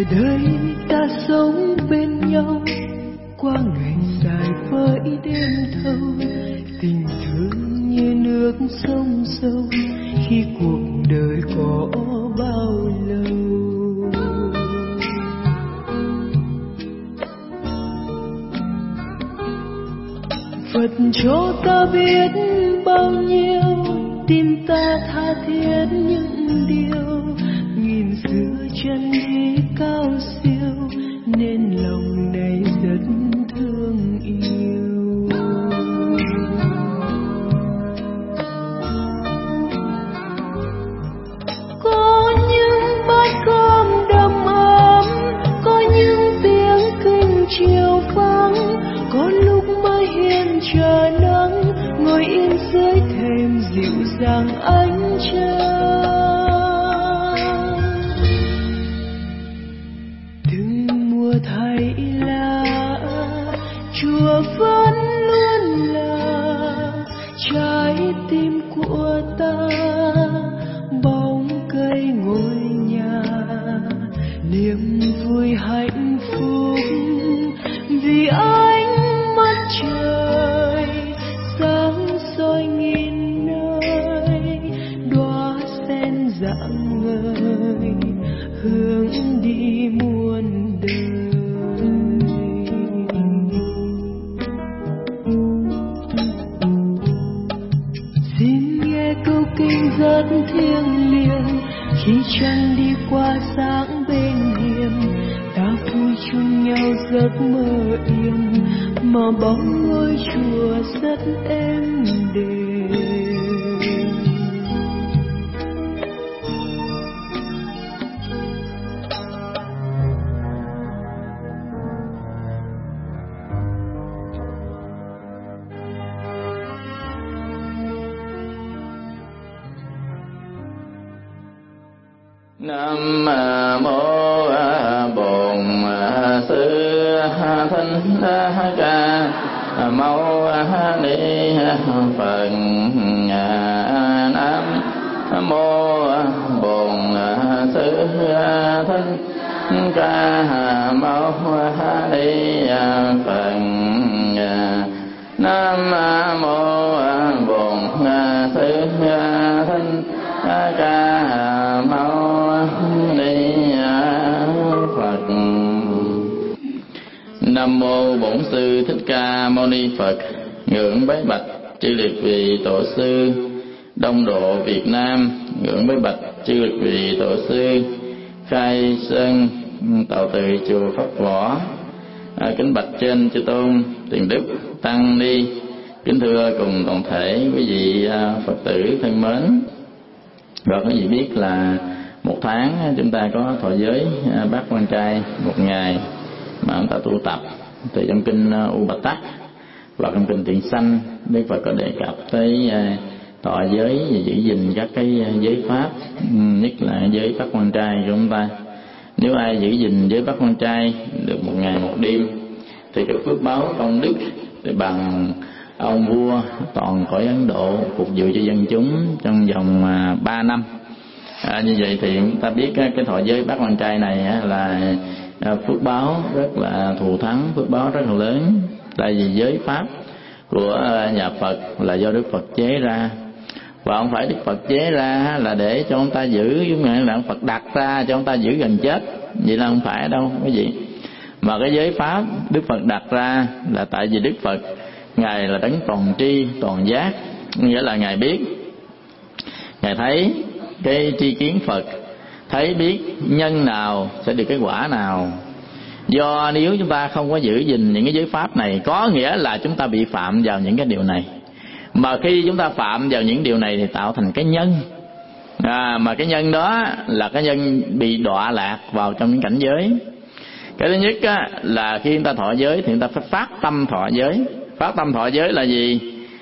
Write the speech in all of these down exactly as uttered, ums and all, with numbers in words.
đời đây ta sống bên nhau qua ngày dài với đêm thâu, tình thương như nước sông sâu khi cuộc đời có bao lâu. Phật cho ta biết bao nhiêu, tim ta tha thiết những điều nghìn xưa chân lý cao siêu, nên lòng này rất thương yêu. Có những bát cơm đầm ấm, có những tiếng kinh chiều vắng, có lúc mới hiên trời nắng, ngồi yên dưới thềm dịu dàng ánh trăng. Từng mùa thay lá, Chúa vẫn luôn là trái tim của ta, bóng cây ngôi nhà, niềm vui hạnh phúc vì ánh mắt trời sáng soi nghìn nơi, đóa sen rạng ngời hướng đi muôn đời. Xin nghe câu kinh rất thiêng liêng, khi trăng đi qua sáng bên hiên, ta vui chung nhau giấc mơ yên, mà bóng ngôi chùa rất êm đềm. Nam mô Bổn Sư Thích Ca Mâu Ni Phật. Nam mô Bổn Sư Thích Ca Mâu Ni Phật. Nam mô Bổn Sư Thích Ca Mâu Ni Phật. Nam mô Bổn Sư Thích Ca Mâu Ni Phật. Ngưỡng bái bạch chư liệt vị tổ sư Đông Độ Việt Nam, ngưỡng bái bạch chư liệt vị tổ sư Khai Sơn Tào Từ chùa Pháp Võ. À, kính bạch trên chư tôn tiền đức tăng ni, kính thưa cùng toàn thể quý vị Phật tử thân mến. Và quý vị biết là một tháng chúng ta có thọ giới bát quan trai một ngày mà chúng ta tu tập. Thì trong kinh U Bạch Tắc và trong kinh Thiện Sanh, Đức Phật có đề cập tới thọ giới và giữ gìn các cái giới pháp, nhất là giới bát quan trai của chúng ta. Nếu ai giữ gìn giới bát quan trai được một ngày một đêm thì được phước báo công đức thì bằng ông vua toàn cõi Ấn Độ phục vụ cho dân chúng trong vòng ba năm. À, như vậy thì chúng ta biết cái thọ giới bát quan trai này là phước báo rất là thù thắng, phước báo rất là lớn. Tại vì giới pháp của nhà Phật là do Đức Phật chế ra, và không phải Đức Phật chế ra là để cho chúng ta giữ, giống như là Phật đặt ra cho chúng ta giữ gần chết, vậy là không phải đâu quý vị. Mà cái giới pháp Đức Phật đặt ra là tại vì Đức Phật Ngài là đấng toàn tri toàn giác, nghĩa là Ngài biết, Ngài thấy cái tri kiến Phật, thấy biết nhân nào sẽ được cái quả nào. Do nếu chúng ta không có giữ gìn những cái giới pháp này, có nghĩa là chúng ta bị phạm vào những cái điều này. Mà khi chúng ta phạm vào những điều này thì tạo thành cái nhân, à, mà cái nhân đó là cái nhân bị đọa lạc vào trong những cảnh giới. Cái thứ nhất á, là khi chúng ta thọ giới thì chúng ta phải phát tâm thọ giới. Phát tâm thọ giới là gì?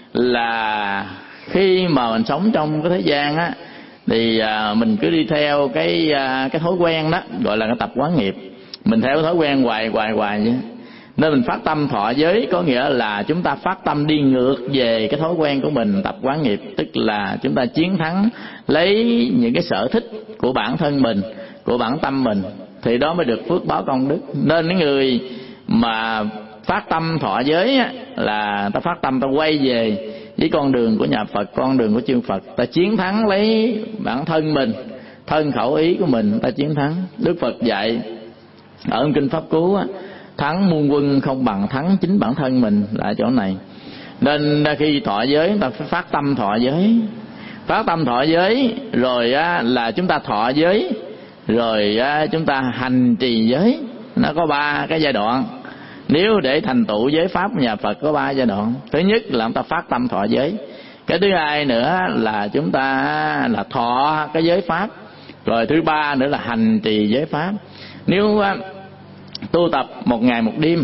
Là khi mà mình sống trong cái thế gian á, thì à, mình cứ đi theo cái à, cái thói quen đó, gọi là cái tập quán nghiệp. Mình theo cái thói quen hoài hoài hoài vậy. Nên mình phát tâm thọ giới có nghĩa là chúng ta phát tâm đi ngược về cái thói quen của mình, tập quán nghiệp. Tức là chúng ta chiến thắng lấy những cái sở thích của bản thân mình, của bản tâm mình, thì đó mới được phước báo công đức. Nên những người mà phát tâm thọ giới á, là ta phát tâm ta quay về với con đường của nhà Phật, con đường của chư Phật, ta chiến thắng lấy bản thân mình, thân khẩu ý của mình, ta chiến thắng. Đức Phật dạy ở kinh Pháp Cú á, thắng muôn quân không bằng thắng chính bản thân mình, là chỗ này. Nên khi thọ giới ta phải phát tâm thọ giới, phát tâm thọ giới rồi á, là chúng ta thọ giới, rồi á, chúng ta hành trì giới. Nó có ba cái giai đoạn. Nếu để thành tựu giới pháp nhà Phật có ba giai đoạn. Thứ nhất là chúng ta phát tâm thọ giới. Cái thứ hai nữa là chúng ta là thọ cái giới pháp. Rồi thứ ba nữa là hành trì giới pháp. Nếu á, tu tập một ngày một đêm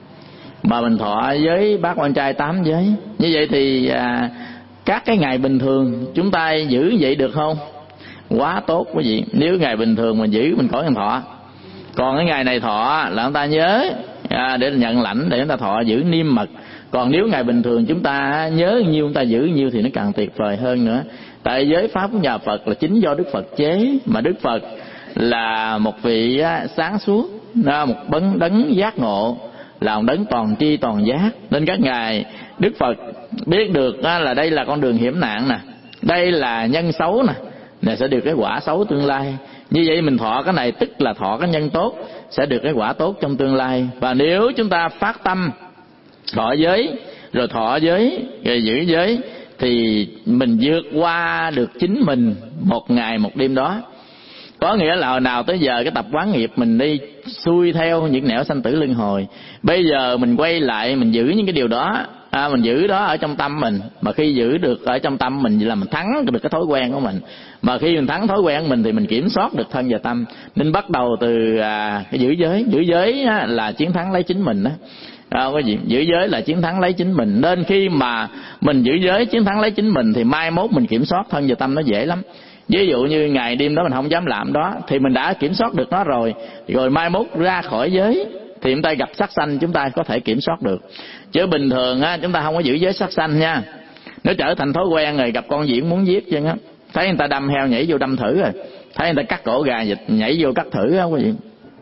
mà mình thọ giới bát quan trai tám giới, như vậy thì à, các cái ngày bình thường chúng ta giữ vậy được không? Quá tốt quý vị. Nếu ngày bình thường mình giữ mình khỏi cần thọ. Còn cái ngày này thọ là chúng ta nhớ à, để nhận lãnh, để chúng ta thọ giữ niêm mật. Còn nếu ngày bình thường chúng ta nhớ nhiêu chúng ta giữ nhiêu thì nó càng tuyệt vời hơn nữa. Tại giới pháp của nhà Phật là chính do Đức Phật chế, mà Đức Phật là một vị sáng suốt, một bấn đấng giác ngộ, là một đấng toàn tri toàn giác. Nên các ngài Đức Phật biết được là đây là con đường hiểm nạn nè, đây là nhân xấu nè, này sẽ được cái quả xấu tương lai. Như vậy mình thọ cái này tức là thọ cái nhân tốt, sẽ được cái quả tốt trong tương lai. Và nếu chúng ta phát tâm thọ giới, rồi thọ giới, rồi giữ giới, thì mình vượt qua được chính mình một ngày một đêm đó. Có nghĩa là hồi nào tới giờ cái tập quán nghiệp mình đi xuôi theo những nẻo sanh tử luân hồi. Bây giờ mình quay lại mình giữ những cái điều đó, à, mình giữ đó ở trong tâm mình. Mà khi giữ được ở trong tâm mình là mình thắng được cái thói quen của mình. Mà khi mình thắng thói quen của mình thì mình kiểm soát được thân và tâm. Nên bắt đầu từ à, cái giữ giới. Giữ giới á, là chiến thắng lấy chính mình đó. À, cái gì? Giữ giới là chiến thắng lấy chính mình. Nên khi mà mình giữ giới chiến thắng lấy chính mình thì mai mốt mình kiểm soát thân và tâm nó dễ lắm. Ví dụ như ngày đêm đó mình không dám làm đó thì mình đã kiểm soát được nó rồi. Rồi mai mốt ra khỏi giới thì chúng ta gặp sát sanh chúng ta có thể kiểm soát được. Chứ bình thường á, chúng ta không có giữ giới sát sanh nha. Nếu trở thành thói quen rồi gặp con diễn muốn giết chứ á, thấy người ta đâm heo nhảy vô đâm thử rồi, thấy người ta cắt cổ gà vịt nhảy vô cắt thử á quý vị.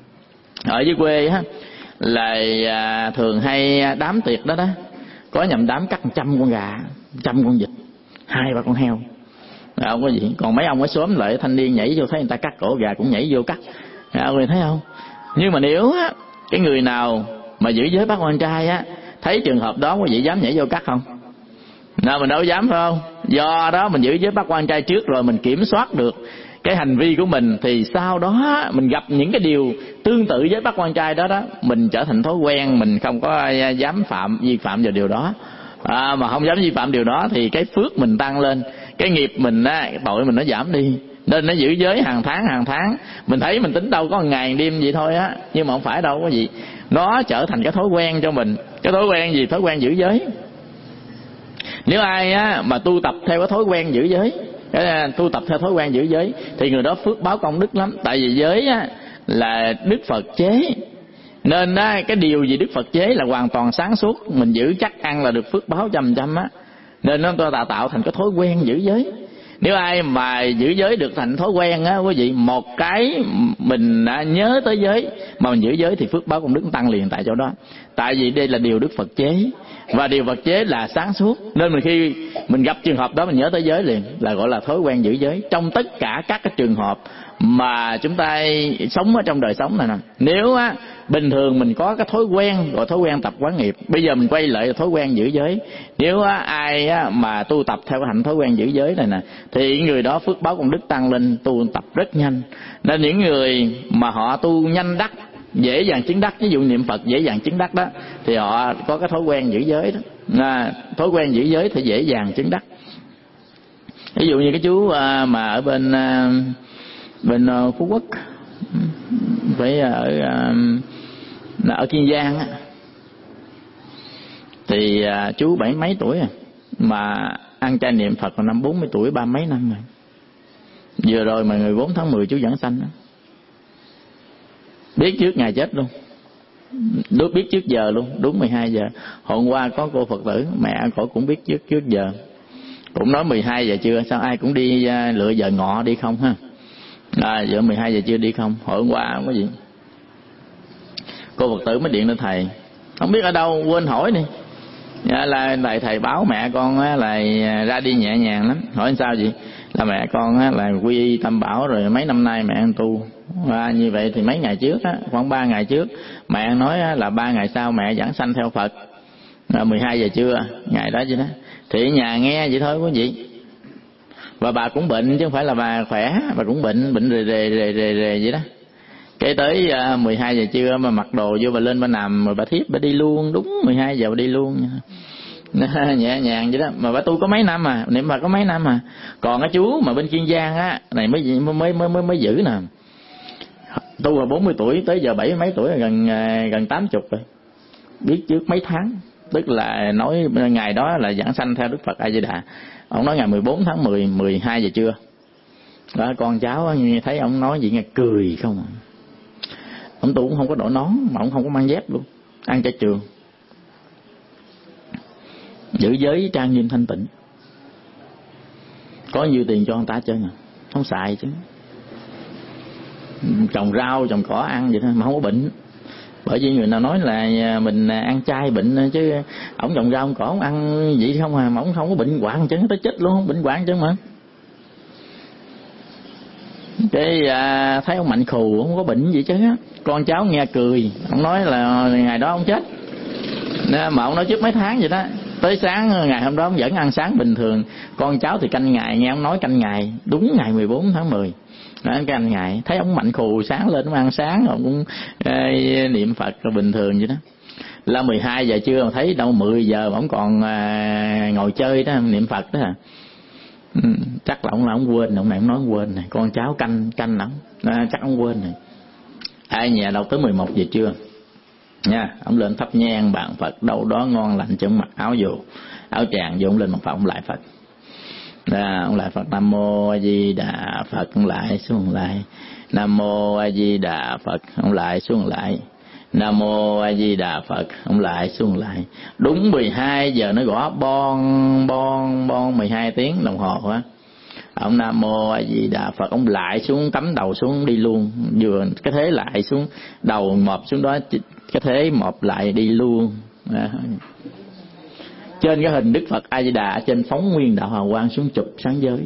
Ở dưới quê á là à, thường hay đám tiệc đó đó, có nhầm đám cắt một trăm con gà, trăm con vịt, hai ba con heo. Không có gì. Còn mấy ông ở xóm lại thanh niên nhảy vô thấy người ta cắt cổ gà cũng nhảy vô cắt. À, người thấy không? Nhưng mà nếu á, cái người nào mà giữ giới bát quan trai á, thấy trường hợp đó quý vị dám nhảy vô cắt không? Nào mình đâu dám phải không? Do đó mình giữ giới bát quan trai trước rồi mình kiểm soát được cái hành vi của mình, thì sau đó mình gặp những cái điều tương tự với bát quan trai đó đó, mình trở thành thói quen, mình không có dám phạm vi phạm vào điều đó. À, mà không dám vi phạm điều đó thì cái phước mình tăng lên, cái nghiệp mình á, cái tội mình nó giảm đi. Nên nó giữ giới hàng tháng hàng tháng. Mình thấy mình tính đâu có một ngày đêm vậy thôi á, nhưng mà không phải đâu có gì. Nó trở thành cái thói quen cho mình. Cái thói quen gì? Thói quen giữ giới. Nếu ai á mà tu tập theo cái thói quen giữ giới, cái tu tập theo thói quen giữ giới thì người đó phước báo công đức lắm. Tại vì giới á là Đức Phật chế, nên á, cái điều gì Đức Phật chế là hoàn toàn sáng suốt, mình giữ chắc ăn là được phước báo trăm trăm á. Nên nó tạo tạo thành cái thói quen giữ giới. Nếu ai mà giữ giới được thành thói quen á quý vị, một cái mình đã nhớ tới giới mà mình giữ giới thì phước báo công đức tăng liền tại chỗ đó. Tại vì đây là điều Đức Phật chế, và điều Phật chế là sáng suốt. Nên mình khi mình gặp trường hợp đó mình nhớ tới giới liền, là gọi là thói quen giữ giới. Trong tất cả các cái trường hợp mà chúng ta sống ở trong đời sống này nè, nếu á bình thường mình có cái thói quen gọi thói quen tập quán nghiệp, bây giờ mình quay lại thói quen giữ giới. Nếu á, ai á, mà tu tập theo cái hạnh thói quen giữ giới này nè thì người đó phước báo công đức tăng lên, tu tập rất nhanh. Nên những người mà họ tu nhanh đắc, dễ dàng chứng đắc, ví dụ niệm Phật dễ dàng chứng đắc đó, thì họ có cái thói quen giữ giới đó. À, thói quen giữ giới thì dễ dàng chứng đắc. Ví dụ như cái chú à, mà ở bên à, bên uh, Phú Quốc, phải ở uh, ở Kiên Giang á, thì uh, chú bảy mấy tuổi rồi mà ăn chay niệm Phật vào năm bốn mươi tuổi, ba mấy năm rồi. Vừa rồi mà ngày bốn tháng mười chú giảng sanh đó, biết trước ngày chết luôn, đúng biết trước giờ luôn, đúng mười hai giờ. Hôm qua có cô Phật tử mẹ cổ cũng biết trước trước giờ, cũng nói mười hai giờ trưa, sao ai cũng đi uh, lựa giờ ngọ đi không ha. À, giờ mười hai giờ trưa đi không? Hồi hôm qua không có gì. Cô Phật tử mới điện lên thầy, không biết ở đâu quên hỏi đi. Dạ, là thầy thầy báo mẹ con á, là ra đi nhẹ nhàng lắm. Hỏi sao vậy? Là mẹ con á, là quy y Tam Bảo rồi mấy năm nay mẹ ăn tu. Và như vậy thì mấy ngày trước á, khoảng ba ngày trước mẹ nói á, là ba ngày sau mẹ giảng sanh theo Phật. Là mười hai giờ trưa ngày đó chứ đó. Thì ở nhà nghe vậy thôi quý vị. Và bà cũng bệnh chứ không phải là bà khỏe, bà cũng bệnh bệnh rề rề rề rề rề vậy đó. Cái tới uh, mười hai giờ trưa mà mặc đồ vô bà lên bà nằm, rồi bà thiếp bà đi luôn, đúng mười hai giờ bà đi luôn. Nhẹ nhàng vậy đó. Mà bà tu có mấy năm à, niệm Phật có mấy năm à. Còn cái chú mà bên Kiên Giang á, này mới mới mới mới, mới giữ nè. Tu là bốn mươi tuổi, tới giờ bảy mấy tuổi, gần gần tám chục rồi. Biết trước mấy tháng. Tức là nói ngày đó là giảng sanh theo Đức Phật A Di Đà. Ông nói ngày mười bốn tháng mười, mười hai giờ trưa. Đó, con cháu thấy ông nói gì nghe cười không à. Ông tu cũng không có đội nón, mà ông không có mang dép luôn, ăn chay trường, giữ giới trang nghiêm thanh tịnh. Có nhiêu tiền cho ông ta chơi nè, không xài chứ. Trồng rau, trồng cỏ ăn vậy thôi mà không có bệnh. Bởi vì người nào nói là mình ăn chay bệnh, chứ ổng trồng rau, trồng cỏ, ổng ăn vậy không à, mà ổng không có bệnh hoạn chứ, tới chết luôn, bệnh hoạn chứ mà. Cái à, thấy ông mạnh khù, không có bệnh gì chứ. Con cháu nghe cười, ông nói là ngày đó ông chết. Mà ông nói trước mấy tháng vậy đó. Tới sáng ngày hôm đó ông vẫn ăn sáng bình thường. Con cháu thì canh ngày, nghe ông nói canh ngày, đúng ngày mười bốn tháng mười. Đó, canh ngày, thấy ông mạnh khù, sáng lên ông ăn sáng, ông cũng ê, niệm Phật rồi bình thường vậy đó. Là mười hai giờ trưa mà thấy đâu mười giờ mà ông còn à, ngồi chơi đó, niệm Phật đó à. Ừ, chắc là ông là ông quên, ông này ông nói ông quên này, con cháu canh canh ông, à, chắc ông quên này. Ai nhà đâu tới mười một giờ trưa nha, ông lên thắp nhang bàn Phật đâu đó ngon lành, trong mặc áo dù áo tràng vô, ông lên một phòng ông lại Phật. Đó, ông lại Phật Nam Mô A Di Đà Phật, ông lại xuống lại Nam Mô A Di Đà Phật, ông lại xuống lại Nam Mô A Di Đà Phật, ông lại xuống lại. Đúng mười hai giờ nó gõ bon bon bon mười hai tiếng đồng hồ á. Ông Nam Mô A Di Đà Phật, ông lại xuống, cắm đầu xuống đi luôn. Vừa cái thế lại xuống, đầu mọp xuống đó, cái thế mọp lại đi luôn. À. Trên cái hình Đức Phật A Di Đà, trên phóng nguyên đạo hào quang xuống chụp sáng giới.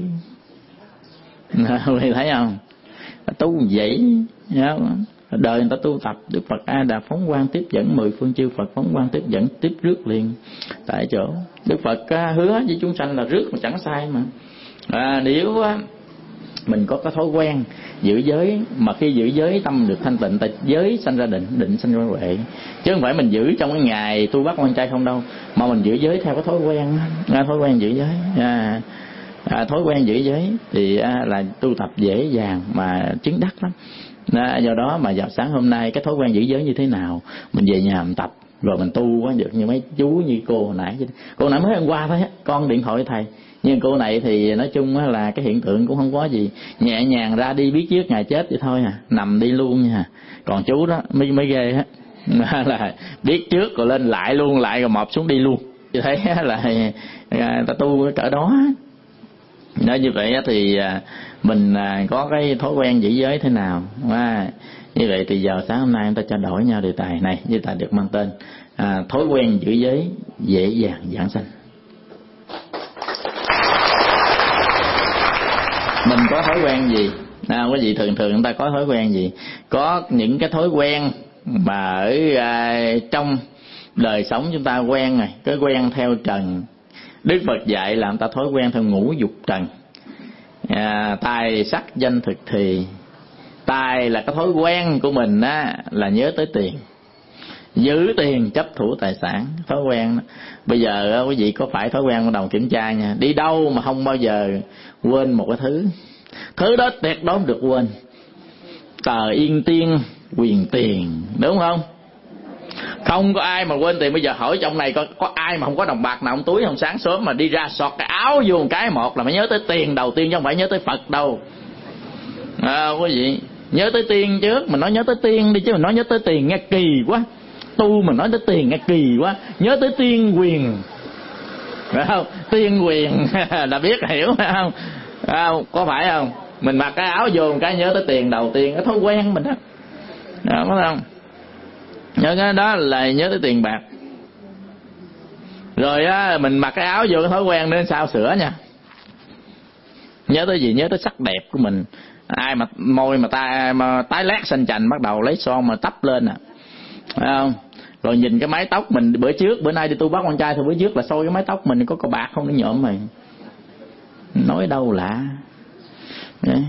Quý thấy không? Tu vậy nhớ. Đời người ta tu tập, Đức Phật A Đà phóng quang tiếp dẫn, mười phương chư Phật phóng quang tiếp dẫn, tiếp rước liền tại chỗ. Đức Phật hứa với chúng sanh là rước mà chẳng sai mà. À, nếu mình có cái thói quen giữ giới, mà khi giữ giới tâm được thanh tịnh, tại giới sanh ra định, định sanh ra huệ, chứ không phải mình giữ trong cái ngày tu bắt quan trai không đâu, mà mình giữ giới theo cái thói quen, thói quen giữ giới. À, à, thói quen giữ giới thì à, là tu tập dễ dàng mà chứng đắc lắm. À, do đó mà vào sáng hôm nay cái thói quen giữ giới như thế nào, mình về nhà mình tập rồi mình tu quá được. Như mấy chú như cô hồi nãy, cô nãy mới hôm qua thôi á, con điện thoại thầy. Nhưng cô này thì nói chung là cái hiện tượng cũng không có gì, nhẹ nhàng ra đi biết trước ngày chết vậy thôi à, nằm đi luôn nha. Còn chú đó mới mới ghê á, là biết trước rồi lên lại luôn, lại rồi mọp xuống đi luôn. Như thế là ta tu cỡ đó. Nói như vậy thì mình có cái thói quen giữ giới thế nào. À, như vậy thì giờ sáng hôm nay chúng ta trao đổi nhau đề tài này, đề tài được mang tên à, thói quen giữ giới dễ dàng giảng sanh. Mình có thói quen gì? À, quý vị thường thường chúng ta có thói quen gì? Có những cái thói quen mà ở à, trong đời sống chúng ta quen này, cái quen theo trần. Đức Phật dạy làm ta thói quen theo ngũ dục trần. À, tài sắc danh thực thì. Tài là cái thói quen của mình á, là nhớ tới tiền, giữ tiền chấp thủ tài sản, thói quen đó. Bây giờ quý vị có phải thói quen bắt đầu kiểm tra nha, đi đâu mà không bao giờ quên một cái thứ, thứ đó tuyệt đối không được quên. Tờ Yên Tiên quyền tiền, đúng không? Không có ai mà quên tiền. Bây giờ hỏi trong này có, có ai mà không có đồng bạc nào trong túi không? Sáng sớm mà đi ra sọt cái áo vô một cái một là phải nhớ tới tiền đầu tiên, chứ không phải nhớ tới Phật đâu. À, quý vị nhớ tới tiên trước, mình nói nhớ tới tiên đi, chứ mình nói nhớ tới tiền nghe kỳ quá. Tu mình nói tới tiền nghe kỳ quá. Nhớ tới tiên quyền, phải không? Tiên quyền là biết hiểu phải không? À, có phải không? Mình mặc cái áo vô một cái nhớ tới tiền đầu tiên, cái thói quen mình đó, đó phải không? Nhớ cái đó là nhớ tới tiền bạc. Rồi á, mình mặc cái áo vô cái thói quen nên sao sửa nha. Nhớ tới gì? Nhớ tới sắc đẹp của mình. Ai mà môi mà ta mà tái lét xanh chành bắt đầu lấy son mà tắp lên à, phải không? Rồi nhìn cái mái tóc mình bữa trước, bữa nay đi tu bắt con trai thì bữa trước là soi cái mái tóc mình có có bạc không, nó nhộm mày. Nói đâu lạ. Đấy.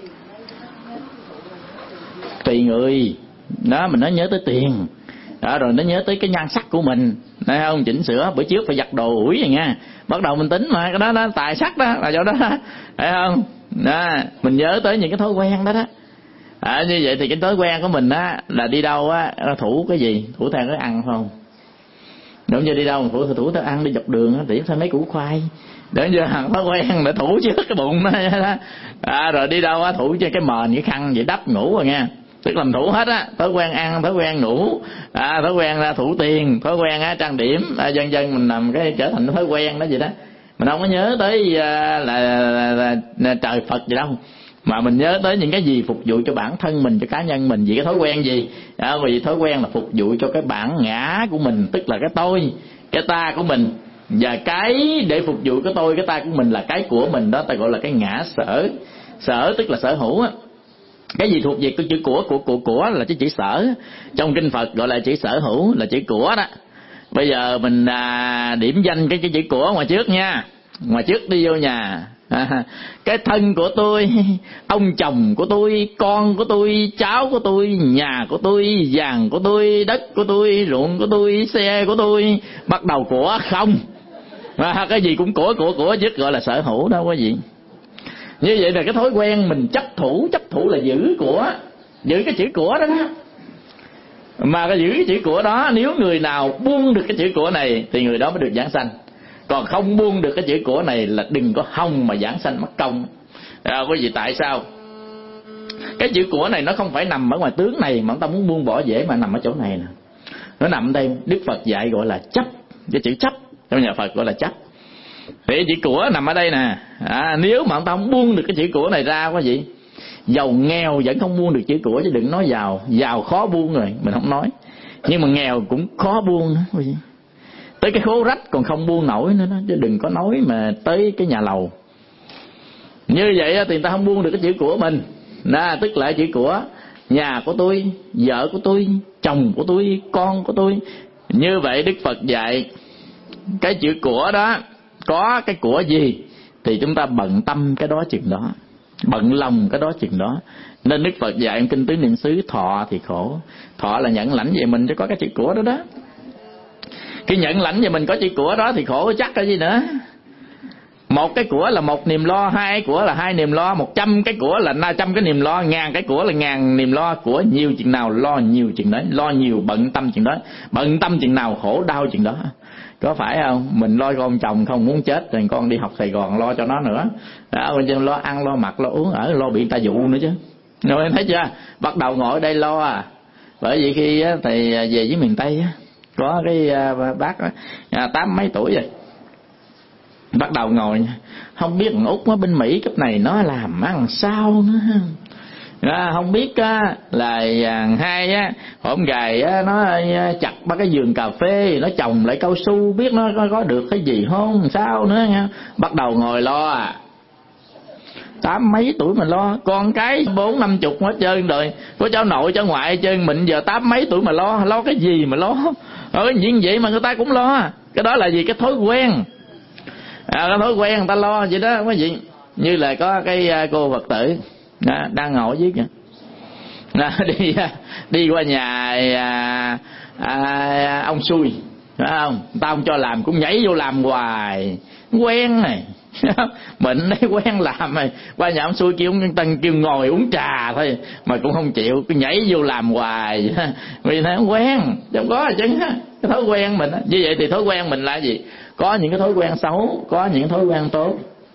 Tùy người. Đó, mình nói nhớ tới tiền. Đó, rồi nó nhớ tới cái nhan sắc của mình, thấy không? Chỉnh sửa, bữa trước phải giặt đồ ủi rồi nha. Bắt đầu mình tính mà, cái đó đó tài sắc đó, là chỗ đó, thấy không? Đó, mình nhớ tới những cái thói quen đó đó. À, như vậy thì cái thói quen của mình á là đi đâu á thủ cái gì? Thủ theo cái ăn phải không? Đúng như đi đâu thủ thủ theo ăn, đi dọc đường á tiễn theo mấy củ khoai. Để giờ thói quen để thủ trước cái bụng đó. À, rồi đi đâu á thủ cho cái mền cái khăn vậy đắp ngủ rồi nha. Tức làm thủ hết á, thói quen ăn, thói quen ngủ, à, thói quen ra thủ tiền, thói quen á trang điểm, à, dần dần mình làm cái trở thành thói quen đó vậy đó. Mình không có nhớ tới à, là, là, là, là trời Phật gì đâu, mà mình nhớ tới những cái gì phục vụ cho bản thân mình, cho cá nhân mình, vì cái thói quen gì, à, vì thói quen là phục vụ cho cái bản ngã của mình, tức là cái tôi, cái ta của mình, và cái để phục vụ cái tôi, cái ta của mình là cái của mình đó, ta gọi là cái ngã sở. Sở tức là sở hữu á. Cái gì thuộc về cái chữ của của của của là cái chữ sở, trong kinh Phật gọi là chữ sở hữu, là chữ của đó. Bây giờ mình à, điểm danh cái cái chữ của ngoài trước nha. Ngoài trước đi vô nhà, à, cái thân của tôi, ông chồng của tôi, con của tôi, cháu của tôi, nhà của tôi, vàng của tôi, đất của tôi, ruộng của tôi, xe của tôi, bắt đầu của không, à, cái gì cũng của của của trước gọi là sở hữu đâu có gì. Như vậy là cái thói quen mình chấp thủ, chấp thủ là giữ của, giữ cái chữ của đó đó. Mà cái giữ cái chữ của đó, nếu người nào buông được cái chữ của này thì người đó mới được giảng sanh. Còn không buông được cái chữ của này là đừng có hòng mà giảng sanh mất công. À, quý vị tại sao? Cái chữ của này nó không phải nằm ở ngoài tướng này, mà chúng ta muốn buông bỏ dễ mà nằm ở chỗ này nè. Nó nằm đây, Đức Phật dạy gọi là chấp, cái chữ chấp trong nhà Phật gọi là chấp. Thì chữ của nằm ở đây nè. À, nếu mà ông ta không buông được cái chữ của này ra quý vị, giàu nghèo vẫn không buông được chữ của, chứ đừng nói giàu. Giàu khó buông rồi mình không nói, nhưng mà nghèo cũng khó buông nữa quý vị. Tới cái khố rách còn không buông nổi nữa đó, chứ đừng có nói mà tới cái nhà lầu. Như vậy thì người ta không buông được cái chữ của mình. Đó, tức là chữ của nhà của tôi, vợ của tôi, chồng của tôi, con của tôi. Như vậy Đức Phật dạy cái chữ của đó, có cái của gì thì chúng ta bận tâm cái đó chừng đó, bận lòng cái đó chừng đó. Nên Đức Phật dạy kinh Tứ Niệm xứ thọ thì khổ. Thọ là nhận lãnh về mình cho có cái chữ của đó đó. Khi nhận lãnh về mình có chữ của đó thì khổ chắc cái gì nữa. Một cái của là một niềm lo, hai cái của là hai niềm lo, một trăm cái của là năm trăm cái niềm lo, ngàn cái của là ngàn niềm lo. Của nhiều chừng nào lo nhiều chừng đó, lo nhiều bận tâm chừng đó, bận tâm chừng nào khổ đau chừng đó. Có phải không? Mình lo con chồng không muốn chết rồi con đi học Sài Gòn lo cho nó nữa đó, lo ăn lo mặc lo uống ở, lo bị ta dụ nữa chứ. Rồi em thấy chưa? Bắt đầu ngồi ở đây lo à. Bởi vì khi thầy về với miền Tây có cái bác tám mấy tuổi rồi, bắt đầu ngồi không biết thằng Út ở bên Mỹ cấp này nó làm ăn sao nữa. À, không biết á, là hai á, hôm gài á, nó chặt ba cái vườn cà phê, nó trồng lại cao su, biết nó có, có được cái gì không, sao nữa nha. Bắt đầu ngồi lo à. Tám mấy tuổi mà lo, con cái bốn năm chục hết trơn rồi, có cháu nội cháu ngoại hết trơn, mình giờ tám mấy tuổi mà lo, lo cái gì mà lo. Rồi như vậy mà người ta cũng lo. Cái đó là gì? Cái thói quen. À, cái thói quen người ta lo vậy đó quý vị. Như là có cái cô Phật tử đó, đang ngồi dưới kìa, đó, đi đi qua nhà à, à, ông xui, phải không? Tao không cho làm cũng nhảy vô làm hoài, quen này. Bệnh đấy quen làm rồi, qua nhà ông xui kêu ông Tân kêu ngồi uống trà thôi mà cũng không chịu, cứ nhảy vô làm hoài. Vì thế quen, không có chứ. Cái thói quen mình như vậy thì thói quen mình là gì? Có những cái thói quen xấu, có những thói quen tốt.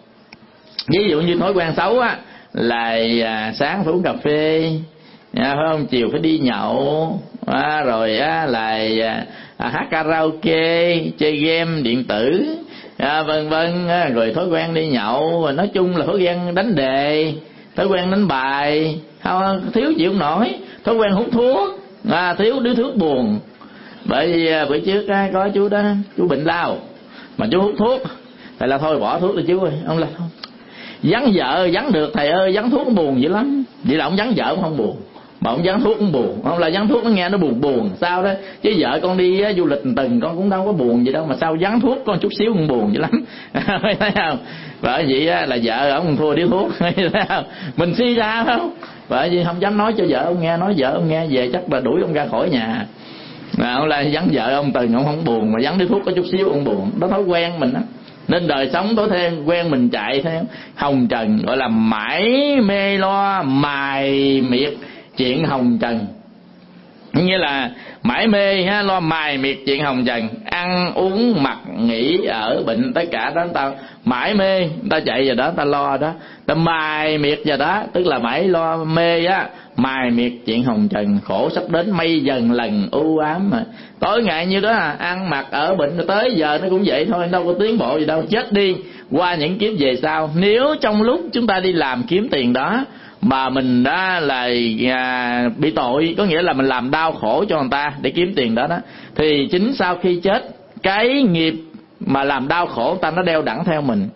Ví dụ như thói quen xấu á là à, sáng phải uống cà phê, à, phải không? Chiều phải đi nhậu, à, rồi á là à, hát karaoke, chơi game điện tử, à, vân vân. À, rồi thói quen đi nhậu, nói chung là thói quen đánh đề, thói quen đánh bài, không, thiếu chịu không nổi, thói quen hút thuốc, à, thiếu điếu thuốc buồn. Bởi vì bữa trước á, có chú đó, chú bệnh lao mà chú hút thuốc, thầy là thôi bỏ thuốc đi chú ơi. Ông là không, vắng vợ vắng được thầy ơi, vắng thuốc cũng buồn dữ lắm. Vậy là ông vắng vợ cũng không buồn, mà ông vắng thuốc cũng buồn. Ông là vắng thuốc nó nghe nó buồn buồn sao đó, chứ vợ con đi á, du lịch từng con cũng đâu có buồn gì đâu, mà sao vắng thuốc con chút xíu cũng buồn dữ lắm. Thấy không? Bởi vậy á, là vợ ông thua điếu thuốc. Thấy không? Mình suy ra không? Bởi vì không dám nói cho vợ ông nghe, nói vợ ông nghe về chắc là đuổi ông ra khỏi nhà. Mà ông là vắng vợ ông từng ông không buồn, mà vắng điếu thuốc có chút xíu ông buồn. Đó thói quen mình á. Nên đời sống tối thêm quen mình chạy theo hồng trần, gọi là mãi mê lo mài miệt chuyện hồng trần. Như là mãi mê ha, lo mài miệt chuyện hồng trần, ăn uống mặc nghỉ ở bệnh, tất cả đó ta mãi mê, ta chạy vào đó ta lo đó, ta mài miệt vào đó, tức là mãi lo mê á, mài miệt chuyện hồng trần. Khổ sắp đến mây dần lần u ám mà tối ngày như đó à, ăn mặc ở bệnh tới giờ nó cũng vậy thôi, đâu có tiến bộ gì đâu. Chết đi qua những kiếp về sau, nếu trong lúc chúng ta đi làm kiếm tiền đó mà mình đã là à, bị tội, có nghĩa là mình làm đau khổ cho người ta để kiếm tiền đó đó, thì chính sau khi chết, cái nghiệp mà làm đau khổ người ta nó đeo đẳng theo mình.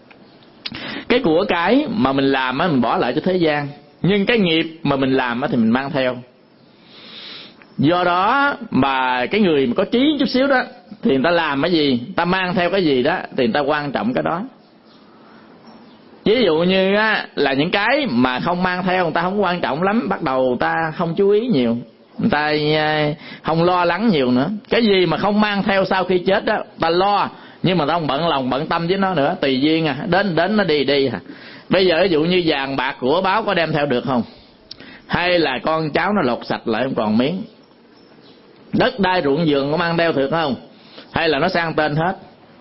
Cái của cái mà mình làm á mình bỏ lại cho thế gian, nhưng cái nghiệp mà mình làm á thì mình mang theo. Do đó mà cái người mà có trí chút xíu đó thì người ta làm cái gì, ta mang theo cái gì đó thì người ta quan trọng cái đó. Ví dụ như á, là những cái mà không mang theo người ta không quan trọng lắm, bắt đầu người ta không chú ý nhiều, người ta không lo lắng nhiều nữa. Cái gì mà không mang theo sau khi chết đó, ta lo, nhưng mà ta không bận lòng bận tâm với nó nữa, tùy duyên à, đến đến nó đi đi à. Bây giờ ví dụ như vàng bạc của báo có đem theo được không? Hay là con cháu nó lột sạch lại không còn miếng? Đất đai ruộng vườn có mang theo được không? Hay là nó sang tên hết?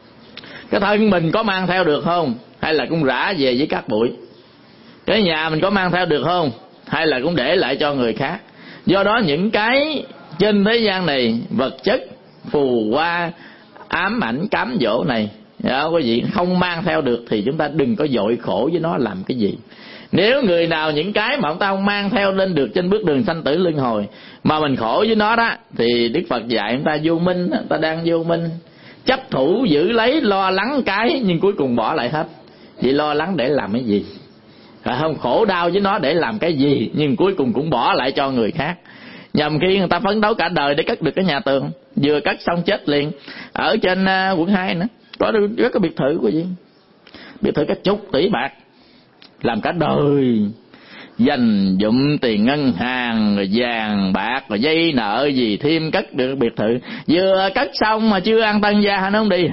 Cái thân mình có mang theo được không? Hay là cũng rã về với các bụi? Cái nhà mình có mang theo được không? Hay là cũng để lại cho người khác? Do đó những cái trên thế gian này, vật chất, phù hoa, ám ảnh, cám dỗ này, có gì không mang theo được thì chúng ta đừng có vội khổ với nó làm cái gì. Nếu người nào những cái mà ông ta không mang theo lên được trên bước đường sanh tử luân hồi mà mình khổ với nó đó, thì Đức Phật dạy chúng ta vô minh, ta đang vô minh, chấp thủ giữ lấy, lo lắng cái nhưng cuối cùng bỏ lại hết. Vậy lo lắng để làm cái gì? Không, khổ đau với nó để làm cái gì, nhưng cuối cùng cũng bỏ lại cho người khác. Nhằm khi người ta phấn đấu cả đời để cất được cái nhà tường, vừa cất xong chết liền. Ở trên uh, quận hai nữa có rất có biệt thự của gì, biệt thự cả chục tỷ bạc, làm cả đời, dành dụm tiền ngân hàng rồi vàng bạc rồi dây nợ gì thêm cất được biệt thự. Vừa cất xong mà chưa ăn tân gia nó không đi.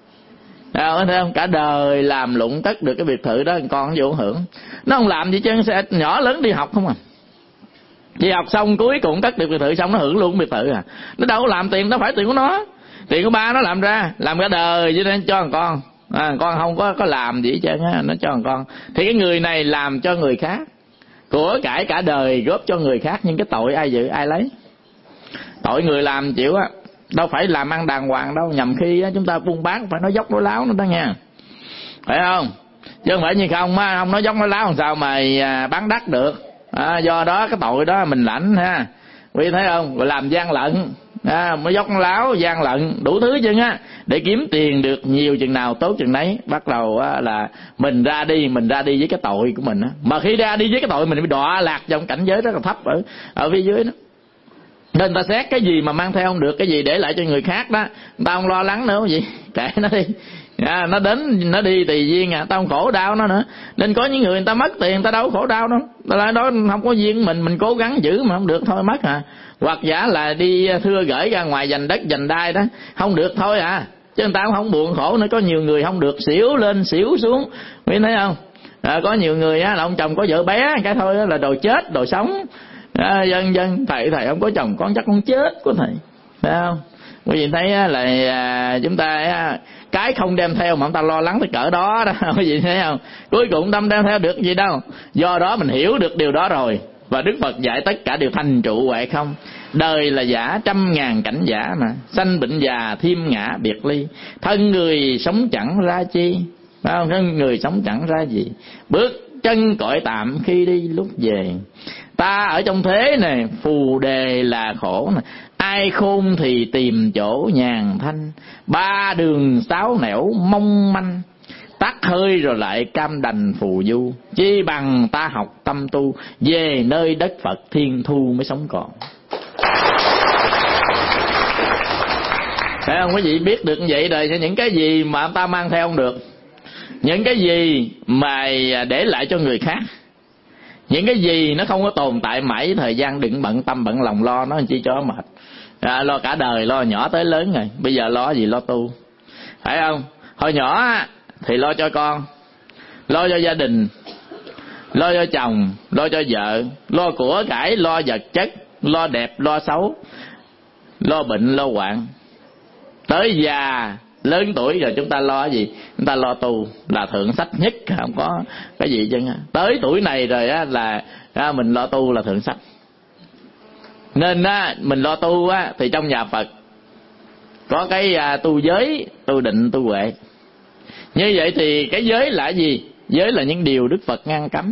Đâu, thấy không? Cả đời làm lụng cất được cái biệt thự đó, con vô hưởng. Nó không làm gì chứ, sẽ nhỏ lớn đi học không à. Đi học xong cuối cùng cất được biệt thự xong nó hưởng luôn biệt thự à. Nó đâu có làm tiền, nó phải tiền của nó. Tiền của ba nó làm ra, làm cả đời cho nên cho thằng con. À, con không có có làm gì hết trơn á, nó cho thằng con. Thì cái người này làm cho người khác, của cải cả đời góp cho người khác, nhưng cái tội ai dự, ai lấy? Tội người làm chịu á. Đâu phải làm ăn đàng hoàng đâu, nhằm khi á, chúng ta buôn bán phải nói dốc nói láo nữa đó nha, phải không? Chứ không phải như không á, không nói dốc nói láo làm sao mà à, bán đắt được. À, do đó cái tội đó mình lãnh ha, quý thấy không? Rồi làm gian lận, à, mới dốc nói láo, gian lận, đủ thứ chứ á, để kiếm tiền được nhiều chừng nào tốt chừng đấy. Bắt đầu á, là mình ra đi, mình ra đi với cái tội của mình á. Mà khi ra đi với cái tội mình bị đọa lạc trong cảnh giới rất là thấp ở ở phía dưới đó. Nên ta xét cái gì mà mang theo không được, cái gì để lại cho người khác đó, ta không lo lắng nữa gì, kệ nó đi. À, nó đến nó đi tùy duyên à, ta không khổ đau nó nữa. Nên có những người người ta mất tiền, người ta đâu có khổ đau đâu, ta lại đó không có duyên mình, mình cố gắng giữ mà không được thôi mất à. Hoặc giả là đi thưa gửi ra ngoài giành đất giành đai đó, không được thôi à, chứ người ta cũng không buồn khổ nữa. Có nhiều người không được xỉu lên xỉu xuống, biết thấy không? À, có nhiều người á là ông chồng có vợ bé cái thôi đó là đồ chết đồ sống. À, dân dân thầy thầy không có chồng con chắc con chết của thầy, phải không? Quý vị thấy là à, chúng ta à, cái không đem theo mà chúng ta lo lắng tới cỡ đó đó, quý vị thấy không? Cuối cùng tâm đem theo được gì đâu. Do đó mình hiểu được điều đó rồi, và Đức Phật dạy tất cả đều thành trụ huệ không. Đời là giả trăm ngàn cảnh giả mà, sanh bệnh già thêm ngã biệt ly, thân người sống chẳng ra chi, phải không? Thân người sống chẳng ra gì, bước chân cõi tạm khi đi lúc về. Ta ở trong thế này phù đề là khổ này, ai khôn thì tìm chỗ nhàn thanh, ba đường sáu nẻo mong manh, tắt hơi rồi lại cam đành phù du, chi bằng ta học tâm tu, về nơi đất Phật thiên thu mới sống còn. Phải không quý vị? Biết được như vậy rồi, những cái gì mà ta mang theo không được, những cái gì mà để lại cho người khác, những cái gì nó không có tồn tại mãi thời gian, đừng bận tâm bận lòng lo nó chi cho mệt. À, lo cả đời, lo nhỏ tới lớn rồi, bây giờ lo gì? Lo tu, phải không? Hồi nhỏ thì lo cho con, lo cho gia đình, lo cho chồng, lo cho vợ, lo của cải, lo vật chất, lo đẹp, lo xấu, lo bệnh, lo hoạn. Tới già lớn tuổi rồi chúng ta lo cái gì? Chúng ta lo tu là thượng sách nhất, không có cái gì chứ. Tới tuổi này rồi á là á, mình lo tu là thượng sách. Nên á mình lo tu á thì trong nhà Phật có cái à, tu giới, tu định, tu huệ. Như vậy thì cái giới là gì? Giới là những điều Đức Phật ngăn cấm.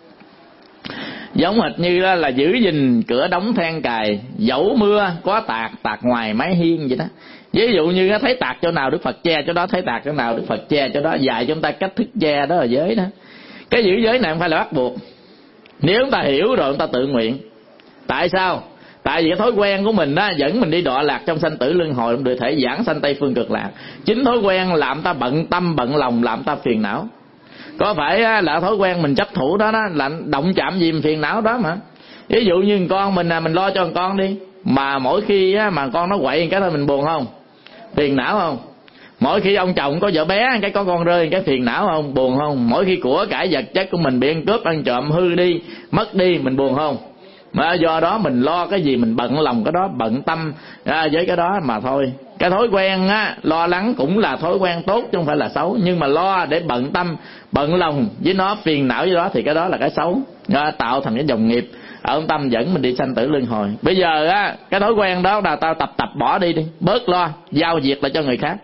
Giống hệt như là giữ gìn cửa đóng then cài, dẫu mưa có tạt, tạt ngoài mái hiên vậy đó. Ví dụ như thấy tạt chỗ nào Đức Phật che chỗ đó, thấy tạt chỗ nào Đức Phật che chỗ đó, dạy chúng ta cách thức che, đó là giới đó. Cái giữ giới này không phải là bắt buộc, nếu chúng ta hiểu rồi chúng ta tự nguyện. Tại sao? Tại vì cái thói quen của mình á dẫn mình đi đọa lạc trong sanh tử luân hồi, được thể giảng sanh Tây Phương Cực Lạc. Chính thói quen làm ta bận tâm bận lòng, làm ta phiền não. Có phải là thói quen mình chấp thủ đó đó, là động chạm gì mình phiền não đó mà. Ví dụ như con mình là mình lo cho con đi, mà mỗi khi á, mà con nó quậy cái thôi mình buồn không? Phiền não không? Mỗi khi ông chồng có vợ bé cái có con rơi cái phiền não không? Buồn không? Mỗi khi của cải vật chất của mình bị ăn cướp, ăn trộm, hư đi, mất đi, mình buồn không? Mà do đó mình lo cái gì mình bận lòng cái đó, bận tâm à, với cái đó mà thôi. Cái thói quen á, lo lắng cũng là thói quen tốt chứ không phải là xấu. Nhưng mà lo để bận tâm, bận lòng với nó, phiền não với đó thì cái đó là cái xấu, à, tạo thành cái dòng nghiệp ở tâm dẫn mình đi sanh tử luân hồi. Bây giờ á, cái thói quen đó là tao tập tập bỏ đi đi, bớt lo, giao việc lại cho người khác,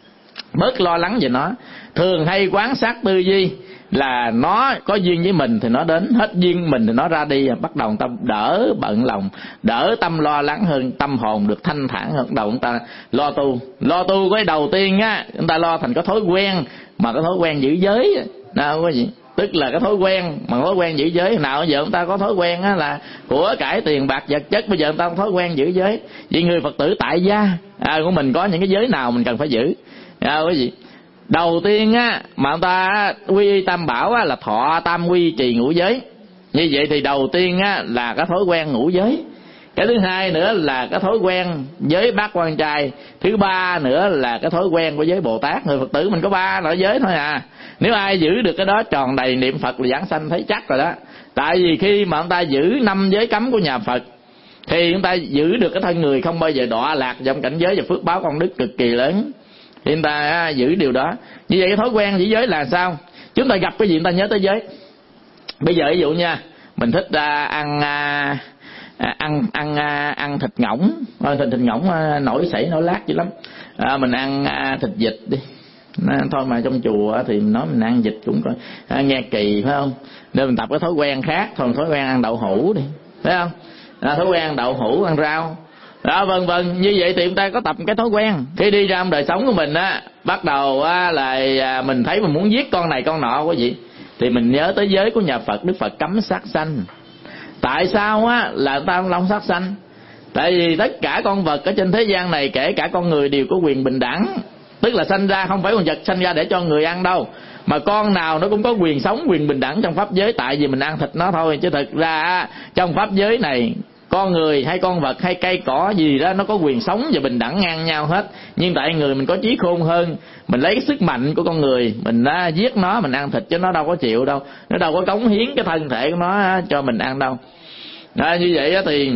bớt lo lắng về nó. Thường hay quán sát tư duy là nó có duyên với mình thì nó đến, hết duyên mình thì nó ra đi, bắt đầu người ta đỡ bận lòng, đỡ tâm lo lắng hơn, tâm hồn được thanh thản hơn. Đầu người ta lo tu, lo tu cái đầu tiên á, người ta lo thành cái thói quen, mà cái thói quen giữ giới nào có gì, tức là cái thói quen mà thói quen giữ giới. Nào giờ người ta có thói quen á là của cải tiền bạc vật chất, bây giờ người ta có thói quen giữ giới. Vì người Phật tử tại gia à, của mình có những cái giới nào mình cần phải giữ à, cái gì. Đầu tiên á mà người ta quy y tam bảo á là thọ tam quy trì ngũ giới. Như vậy thì đầu tiên á là cái thói quen ngũ giới. Cái thứ hai nữa là cái thói quen giới bát quan trai. Thứ ba nữa là cái thói quen của giới Bồ Tát. Người Phật tử mình có ba loại giới thôi à. Nếu ai giữ được cái đó tròn đầy niệm Phật là giảng sanh thấy chắc rồi đó. Tại vì khi mà người ta giữ năm giới cấm của nhà Phật thì người ta giữ được cái thân người không bao giờ đọa lạc trong cảnh giới và phước báo công đức cực kỳ lớn. Thì người ta giữ điều đó. Như vậy cái thói quen giữ giới là sao? Chúng ta gặp cái gì người ta nhớ tới giới. Bây giờ ví dụ nha, mình thích uh, ăn uh, ăn ăn uh, ăn thịt ngỗng, thịt thịt ngỗng uh, nổi sảy nổi lát dữ lắm. À, mình ăn uh, thịt vịt đi. À, thôi mà trong chùa thì mình nói mình ăn vịt cũng có à, nghe kỳ phải không? Nên mình tập cái thói quen khác, thôi thói quen ăn đậu hũ đi, phải không? À, thói quen ăn đậu hũ, ăn rau. Đó, vân vân. Như vậy thì chúng ta có tập cái thói quen. Khi đi ra trong đời sống của mình á, bắt đầu á là mình thấy mình muốn giết con này con nọ quý vị, thì mình nhớ tới giới của nhà Phật. Đức Phật cấm sát sanh. Tại sao á là người ta không sát sanh? Tại vì tất cả con vật ở trên thế gian này, kể cả con người, đều có quyền bình đẳng. Tức là sanh ra không phải con vật sanh ra để cho người ăn đâu, mà con nào nó cũng có quyền sống, quyền bình đẳng trong pháp giới. Tại vì mình ăn thịt nó thôi, chứ thực ra trong pháp giới này, con người hay con vật hay cây cỏ gì đó nó có quyền sống và bình đẳng ngang nhau hết. Nhưng tại người mình có trí khôn hơn, mình lấy cái sức mạnh của con người mình á, giết nó, mình ăn thịt, chứ nó đâu có chịu đâu, nó đâu có cống hiến cái thân thể của nó á, cho mình ăn đâu. Đó, như vậy á, thì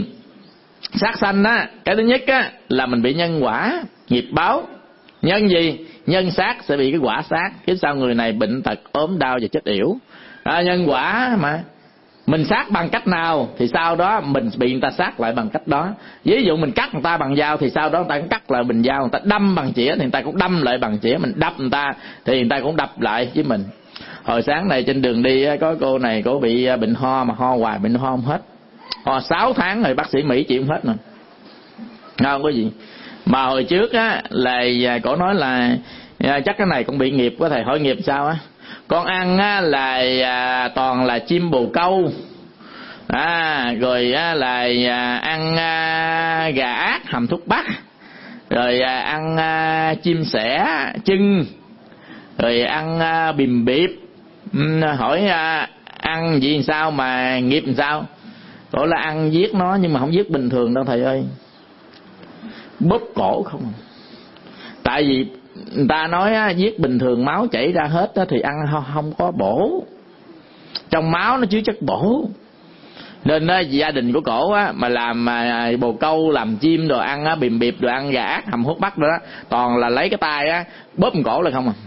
sát sanh á, cái thứ nhất á, là mình bị nhân quả nghiệp báo. Nhân gì? Nhân sát sẽ bị cái quả sát. Cái sao người này bệnh tật ốm đau và chết yểu. À, nhân quả mà mình sát bằng cách nào thì sau đó mình bị người ta sát lại bằng cách đó. Ví dụ mình cắt người ta bằng dao thì sau đó người ta cũng cắt lại bằng dao. Người ta đâm bằng chĩa thì người ta cũng đâm lại bằng chĩa. Mình đập người ta thì người ta cũng đập lại với mình. Hồi sáng này trên đường đi có cô này cô bị bệnh ho mà ho hoài bệnh ho không hết. Ho sáu tháng rồi bác sĩ Mỹ chịu không hết nè. Không có gì. Mà hồi trước á là cổ nói là chắc cái này cũng bị nghiệp của thầy. Hỏi nghiệp sao á? Con ăn á là à, toàn là chim bồ câu. À, rồi á, là à, ăn à, gà ác hầm thuốc bắc. Rồi à, ăn à, chim sẻ chưng. Rồi ăn à, bìm biệp. Ừ, hỏi à, ăn gì sao mà nghiệp làm sao? Cổ là ăn giết nó nhưng mà không giết bình thường đâu thầy ơi. Bóp cổ không. Tại vì người ta nói á, giết bình thường máu chảy ra hết á, thì ăn không, không có bổ. Trong máu nó chứa chất bổ. Nên á, gia đình của cổ á, mà làm mà bồ câu, làm chim đồ ăn á, bìm biệp đồ ăn, gà ác hầm hút bắc rồi đó, toàn là lấy cái tay á bóp cổ là không à.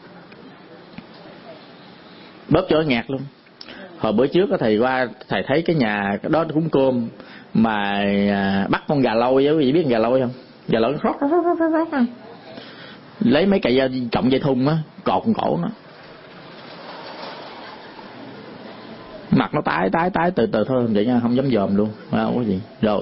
Bóp cho nó nhạt luôn. Hồi bữa trước có thầy qua, thầy thấy cái nhà cái đó cúng cơm mà bắt con gà lôi á, quý vị biết con gà lôi không? Gà lôi nó rót rót rót rót. Lấy mấy cây cọng dây thun á, cột cổ nó. Mặt nó tái tái tái từ từ thôi vậy nha, không dám dòm luôn. Không có gì. Rồi.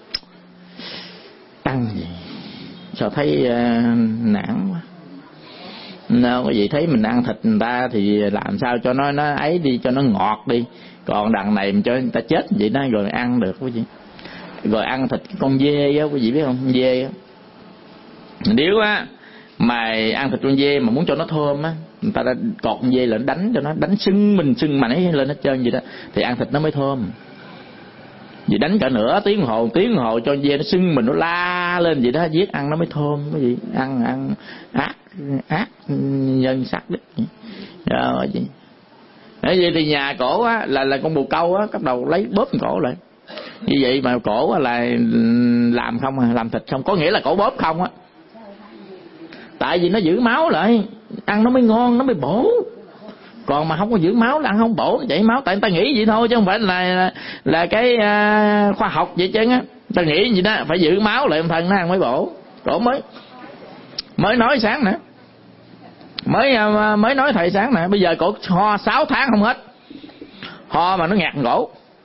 Ăn gì? Sao thấy uh, nản quá. Đâu có gì, thấy mình ăn thịt người ta thì làm sao cho nó nó ấy đi, cho nó ngọt đi. Còn đằng này mình cho người ta chết vậy đó rồi ăn được quý vị. Rồi ăn thịt con dê á, quý vị biết không? Dê á. Nếu á mà ăn thịt con dê mà muốn cho nó thơm á, người ta đã cọt con dê lên đánh cho nó, đánh sưng mình sưng mà ấy lên hết trơn vậy đó, thì ăn thịt nó mới thơm. Vì đánh cả nửa tiếng đồng hồ, tiếng đồng hồ cho dê nó sưng mình, nó la lên vậy đó, giết ăn nó mới thơm. Cái gì ăn ăn ác ác nhân sắc đấy. Rồi gì thế vậy thì nhà cổ á là là con bồ câu á, bắt đầu lấy bóp cổ lại. Như vậy mà cổ là làm không à, làm thịt không, có nghĩa là cổ bóp không á. Tại vì nó giữ máu lại, ăn nó mới ngon, nó mới bổ. Còn mà không có giữ máu là ăn không bổ, chảy máu. Tại người ta nghĩ vậy thôi chứ không phải là là, là cái uh, khoa học vậy chứ á. Người ta nghĩ gì đó, phải giữ máu lại thân nó ăn mới bổ. Cổ mới mới nói sáng nè, mới uh, mới nói thầy sáng nè, bây giờ cổ ho sáu tháng không hết, ho mà nó ngạt cổ,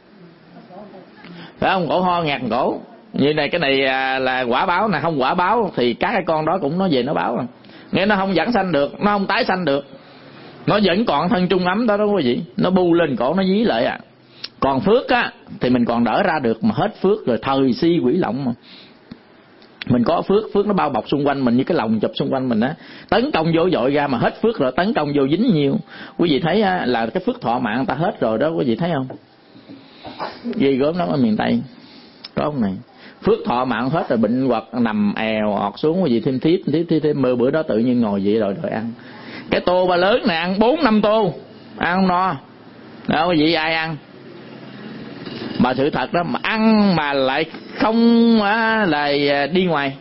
phải không? Cổ ho ngạt cổ như này, cái này uh, là quả báo nè. Không quả báo thì các cái con đó cũng nó về nó báo rồi, nghĩa nó không dẫn sanh được, nó không tái sanh được, nó vẫn còn thân trung ấm đó đó quý vị. Nó bu lên cổ nó dí lại à. Còn phước á thì mình còn đỡ ra được, mà hết phước rồi thời si quỷ lộng mà. Mình có phước, phước nó bao bọc xung quanh mình như cái lồng chụp xung quanh mình á, tấn công vô dội ra mà hết phước rồi tấn công vô dính nhiều. Quý vị thấy á, là cái phước thọ mạng ta hết rồi đó, quý vị thấy không? Ghê gớm lắm ở miền Tây. Có ông này phước thọ mạng hết rồi, bệnh hoặc nằm èo ọt xuống, quý vị thêm tiếp tiếp tiếp, tiếp. Mơ bữa đó tự nhiên ngồi vậy rồi rồi ăn cái tô ba lớn này, ăn bốn năm tô ăn không no đâu, quý vị ai ăn? Mà sự thật đó, mà ăn mà lại không á, là đi ngoài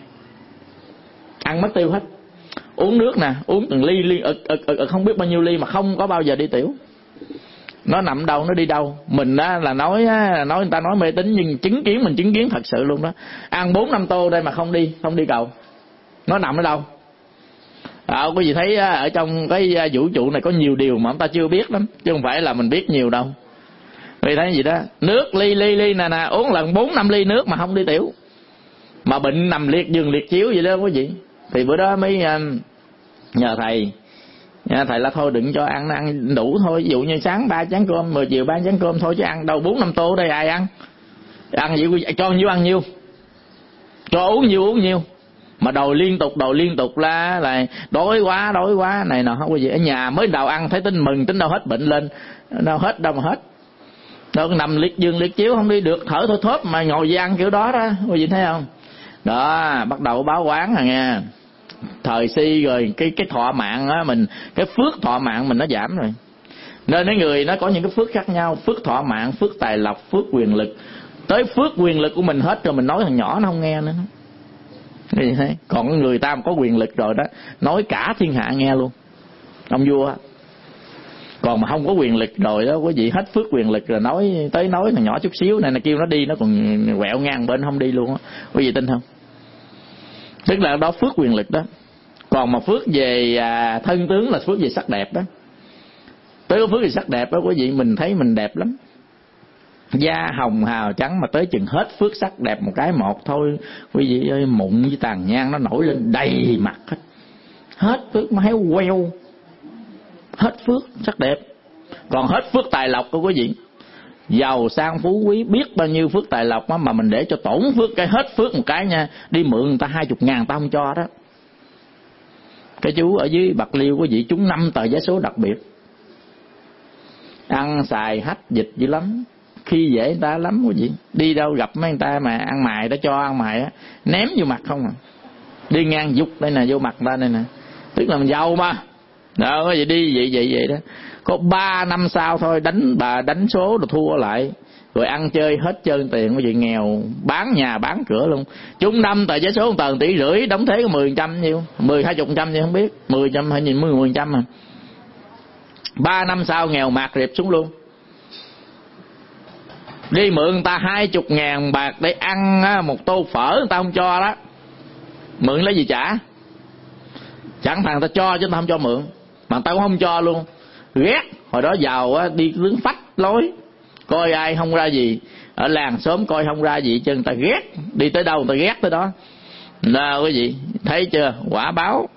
ăn mất tiêu hết. Uống nước nè, uống từng ly ly ực ực ực không biết bao nhiêu ly mà không có bao giờ đi tiểu. Nó nằm đâu nó đi đâu. Mình á là nói á, nói người ta nói mê tín, nhưng chứng kiến mình chứng kiến thật sự luôn đó. Ăn bốn năm tô đây mà không đi không đi cầu, nó nằm ở đâu? À, quý vị thấy ở trong cái vũ trụ này có nhiều điều mà chúng ta chưa biết lắm, chứ không phải là mình biết nhiều đâu. Quý vị thấy gì đó, nước ly ly ly nè nè, uống lần bốn năm ly nước mà không đi tiểu, mà bệnh nằm liệt giường liệt chiếu vậy đó quý vị. Thì bữa đó mới nhờ thầy, nhờ thầy là thôi đừng cho ăn, ăn đủ thôi. Ví dụ như sáng ba chén cơm, mười chiều ba chén cơm thôi, chứ ăn đâu bốn năm tô ở đây ai ăn. Ăn vậy cho nhiêu ăn nhiêu, cho uống nhiêu uống nhiêu. Mà đòi liên tục đòi liên tục là là đói quá đói quá này nọ. Không có gì, ở nhà mới đầu ăn thấy tin mừng, tính đâu hết bệnh lên, đâu hết đâu mà hết. Đâu nằm liệt giường liệt chiếu không đi được, thở thôi thóp mà ngồi về ăn kiểu đó đó, quý vị thấy không? Đó, bắt đầu báo quán rồi nha. Thời si rồi cái cái thọ mạng á mình, cái phước thọ mạng mình nó giảm rồi. Nên cái người nó có những cái phước khác nhau, phước thọ mạng, phước tài lộc, phước quyền lực. Tới phước quyền lực của mình hết rồi mình nói thằng nhỏ nó không nghe nữa. Thế. Còn người ta có quyền lực rồi đó, nói cả thiên hạ nghe luôn, ông vua. Còn mà không có quyền lực rồi đó quý vị, hết phước quyền lực rồi nói tới nói thằng nhỏ chút xíu này là kêu nó đi nó còn quẹo ngang bên không đi luôn á, quý vị tin không? Tức là đó phước quyền lực đó. Còn mà phước về à, thân tướng là phước về sắc đẹp đó. Tới có phước thì sắc đẹp đó quý vị, mình thấy mình đẹp lắm, da hồng hào trắng, mà tới chừng hết phước sắc đẹp một cái một thôi quý vị ơi, mụn với tàn nhang nó nổi lên đầy mặt hết. Hết phước mà héo queo, hết phước sắc đẹp. Còn hết phước tài lộc của quý vị, giàu sang phú quý biết bao nhiêu phước tài lộc đó, mà mình để cho tổn phước cái hết phước một cái nha, đi mượn người ta hai chục ngàn ta không cho đó. Cái chú ở dưới Bạc Liêu quý vị trúng năm tờ vé số đặc biệt, ăn xài hách dịch dữ lắm, khi dễ người ta lắm quý vị. Đi đâu gặp mấy người ta mà ăn mài đã cho ăn mài á, ném vô mặt không à. Đi ngang dục đây nè, vô mặt ta đây nè, tức là mình giàu mà. Đó quý vị, đi vậy vậy vậy đó. Có ba năm sau thôi đánh bà đánh số rồi thua lại, rồi ăn chơi hết trơn tiền, quý vị nghèo bán nhà bán cửa luôn. Trúng năm tờ vé số một tờ tỷ rưỡi, đóng thế có mười phần trăm nhiêu, mười hai chục phần trăm gì không biết, mười trăm hay nhìn mười phần trăm mà. Ba năm sau nghèo mạt rịp xuống luôn. Đi mượn người ta hai chục ngàn bạc để ăn một tô phở người ta không cho đó, mượn lấy gì trả? Chẳng thằng ta cho chứ người ta không cho mượn, mà người ta cũng không cho luôn. Ghét, hồi đó giàu á, đi đứng phách lối, coi ai không ra gì, ở làng xóm coi không ra gì chứ người ta ghét, đi tới đâu người ta ghét tới đó. Nào quý vị thấy chưa, quả báo.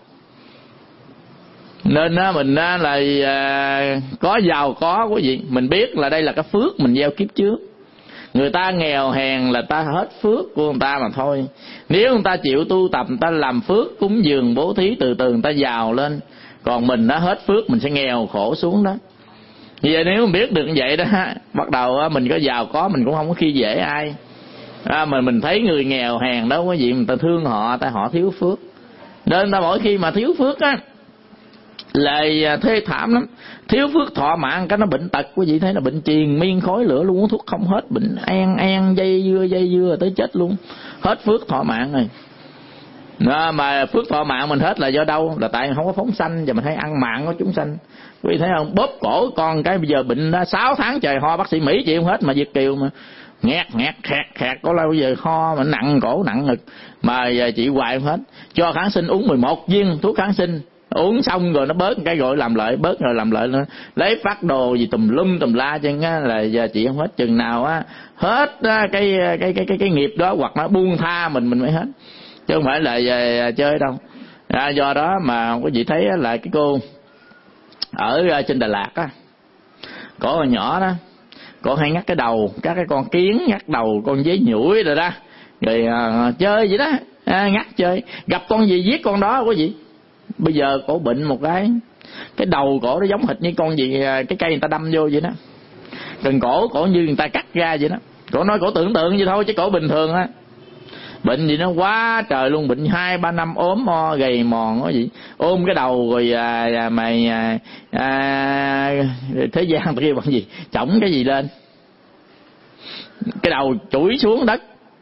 Nên á, mình á, là à, có giàu có quý vị, mình biết là đây là cái phước mình gieo kiếp trước. Người ta nghèo hèn là ta hết phước của người ta mà thôi. Nếu người ta chịu tu tập, người ta làm phước cúng dường bố thí, từ từ người ta giàu lên. Còn mình đã hết phước mình sẽ nghèo khổ xuống đó. Vậy nếu mình biết được như vậy đó, bắt đầu mình có giàu có mình cũng không có khi dễ ai. À, mà mình thấy người nghèo hèn đó quý vị, mình ta thương họ, ta họ thiếu phước. Nên ta mỗi khi mà thiếu phước á là thê thảm lắm. Thiếu phước thọ mạng cái nó bệnh tật, quý vị thấy là bệnh triền miên khói lửa luôn, uống thuốc không hết, bệnh an an dây dưa dây dưa tới chết luôn. Hết phước thọ mạng rồi. Đó, mà phước thọ mạng mình hết là do đâu? Là tại không có phóng sanh và mình thấy ăn mạng của chúng sanh. Quý vị thấy không? Bóp cổ con cái bây giờ bệnh đó, sáu tháng trời ho, bác sĩ Mỹ chịu không hết mà Việt kiều mà nghẹt nghẹt khẹt khẹt, có lâu bây giờ ho mà nặng cổ nặng ngực mà giờ chị hoài không hết. Cho kháng sinh uống mười một viên thuốc kháng sinh, uống xong rồi nó bớt cái gọi làm lợi, bớt rồi làm lợi nữa, lấy phát đồ gì tùm lum tùm la chân á, là giờ chị không hết. Chừng nào á hết cái cái cái cái cái nghiệp đó, hoặc nó buông tha mình mình mới hết, chứ không phải là về chơi đâu. À, do đó mà quý vị thấy là cái cô ở trên Đà Lạt á, có hồi nhỏ đó, cô hay ngắt cái đầu các cái con kiến, ngắt đầu con dế nhủi rồi đó, rồi à, chơi vậy đó, à, ngắt chơi, gặp con gì giết con đó quý vị. Bây giờ cổ bệnh một cái, cái đầu cổ nó giống hệt như con gì cái cây người ta đâm vô vậy đó, cần cổ cổ như người ta cắt ra vậy đó. Cổ nói cổ tưởng tượng vậy thôi chứ cổ bình thường á. Bệnh gì nó quá trời luôn, bệnh hai ba năm ốm mo gầy mòn có gì, ôm cái đầu rồi à, à, mày à, à, thế gian tao kêu bằng gì, chổng cái gì lên, cái đầu chủi xuống đất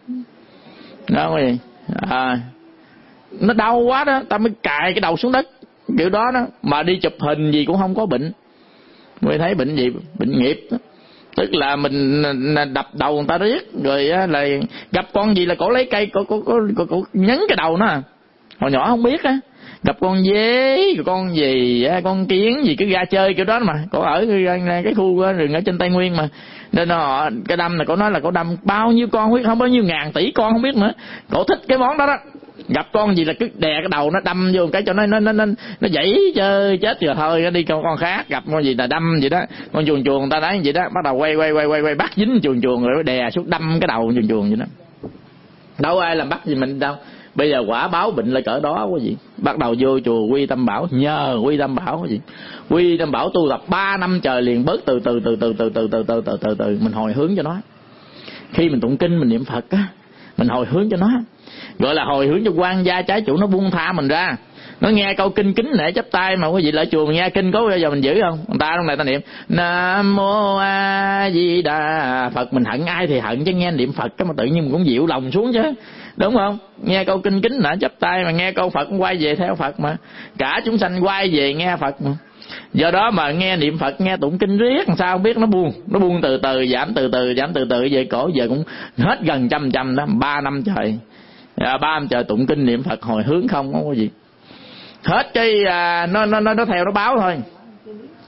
đó quý vị. À, nó đau quá đó, ta mới cài cái đầu xuống đất kiểu đó đó, mà đi chụp hình gì cũng không có bệnh. Mới thấy bệnh gì, bệnh nghiệp đó. Tức là mình đập đầu người ta riết, rồi là gặp con gì là cổ lấy cây cổ cổ cổ, cổ, cổ nhấn cái đầu nó. Hồi nhỏ không biết á, gặp con dế, con gì, con kiến gì cứ ra chơi kiểu đó mà. Cổ ở cái, cái khu rừng ở trên Tây Nguyên mà, nên họ cái đâm này cổ nói là cổ đâm bao nhiêu con, không biết không bao nhiêu ngàn tỷ con không biết nữa. Cổ thích cái món đó đó. Gặp con gì là cứ đè cái đầu nó đâm vô cái cho nó nó nó nó nó dãy chơi chết rồi thôi, nó đi con con khác. Gặp con gì là đâm vậy đó, con chuồn chuồn người ta nói vậy đó, bắt đầu quay quay quay quay quay bắt dính chuồn chuồn rồi đè xuống đâm cái đầu chuồn chuồn vậy đó. Đâu ai làm bắt gì mình đâu. Bây giờ quả báo bệnh là cỡ đó quý vị. Bắt đầu vô chùa Quy Tâm Bảo, nhờ Quy Tâm Bảo quý vị. Quy Tâm Bảo tu tập ba năm trời liền, bớt từ từ từ từ từ từ từ từ từ từ từ mình hồi hướng cho nó. Khi mình tụng kinh mình niệm Phật á, mình hồi hướng cho nó, gọi là hồi hướng cho quan gia trái chủ, nó buông tha mình ra. Nó nghe câu kinh kính nể chắp tay mà quý vị lại chùa mình nghe kinh có bao giờ mình giữ không? Người ta trong này ta niệm Nam Mô A Di Đà Phật, mình hận ai thì hận chứ nghe niệm Phật cái mà tự nhiên mình cũng dịu lòng xuống chứ, đúng không? Nghe câu kinh kính nể chắp tay mà nghe câu Phật cũng quay về theo Phật mà, cả chúng sanh quay về nghe Phật mà. Do đó mà nghe niệm Phật nghe tụng kinh riết làm sao không biết, nó buông nó buông từ từ, giảm từ từ giảm từ từ về cổ giờ cũng hết gần trăm trăm đó, ba năm trời. À, ba năm trời tụng kinh niệm Phật hồi hướng không có gì hết. Cái à, nó nó nó nó theo nó báo thôi.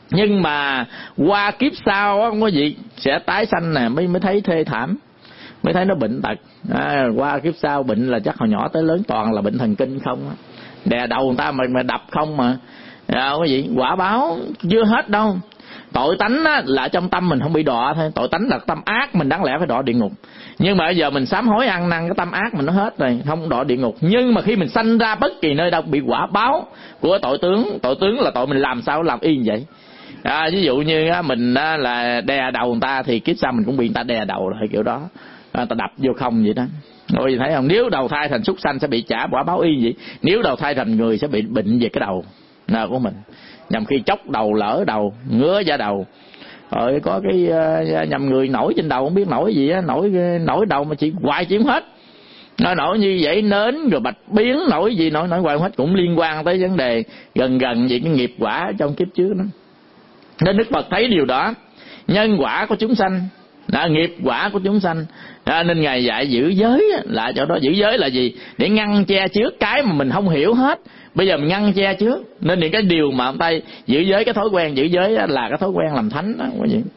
Nhưng mà qua kiếp sau á, quý vị sẽ tái sanh nè, mới mới thấy thê thảm, mới thấy nó bệnh tật. À, qua kiếp sau bệnh là chắc hồi nhỏ tới lớn toàn là bệnh thần kinh không á, đè đầu người ta mà mà đập không mà. À, quý vị, quả báo chưa hết đâu. Tội tánh á, là trong tâm mình không bị đọa thôi. Tội tánh là tâm ác, mình đáng lẽ phải đọa địa ngục. Nhưng mà bây giờ mình sám hối ăn năn, cái tâm ác mình nó hết rồi, không đọa địa ngục. Nhưng mà khi mình sanh ra bất kỳ nơi đâu bị quả báo của tội tướng. Tội tướng là tội mình làm sao làm y như vậy. À, ví dụ như á, mình á, là đè đầu người ta thì kiếp sau mình cũng bị người ta đè đầu rồi kiểu đó. À, ta đập vô không vậy đó. Rồi thấy không? Nếu đầu thai thành súc sanh sẽ bị trả quả báo y vậy. Nếu đầu thai thành người sẽ bị bệnh về cái đầu nào của mình. Nhằm khi chốc đầu, lỡ đầu, ngứa da đầu. Rồi có cái uh, nhằm người nổi trên đầu không biết nổi gì á, nổi nổi đầu mà chỉ hoài chỉ không hết. Nó nổi như vậy nến rồi bạch biến nổi gì nổi nổi hoài không hết, cũng liên quan tới vấn đề gần gần vậy cái nghiệp quả trong kiếp trước đó. Nên Đức Phật thấy điều đó, nhân quả của chúng sanh, là nghiệp quả của chúng sanh. À, nên Ngài dạy giữ giới là chỗ đó. Giữ giới là gì? Để ngăn che trước cái mà mình không hiểu hết. Bây giờ mình ngăn che trước. Nên những cái điều mà ông Tây giữ giới, cái thói quen giữ giới là cái thói quen làm thánh đó, quý vị.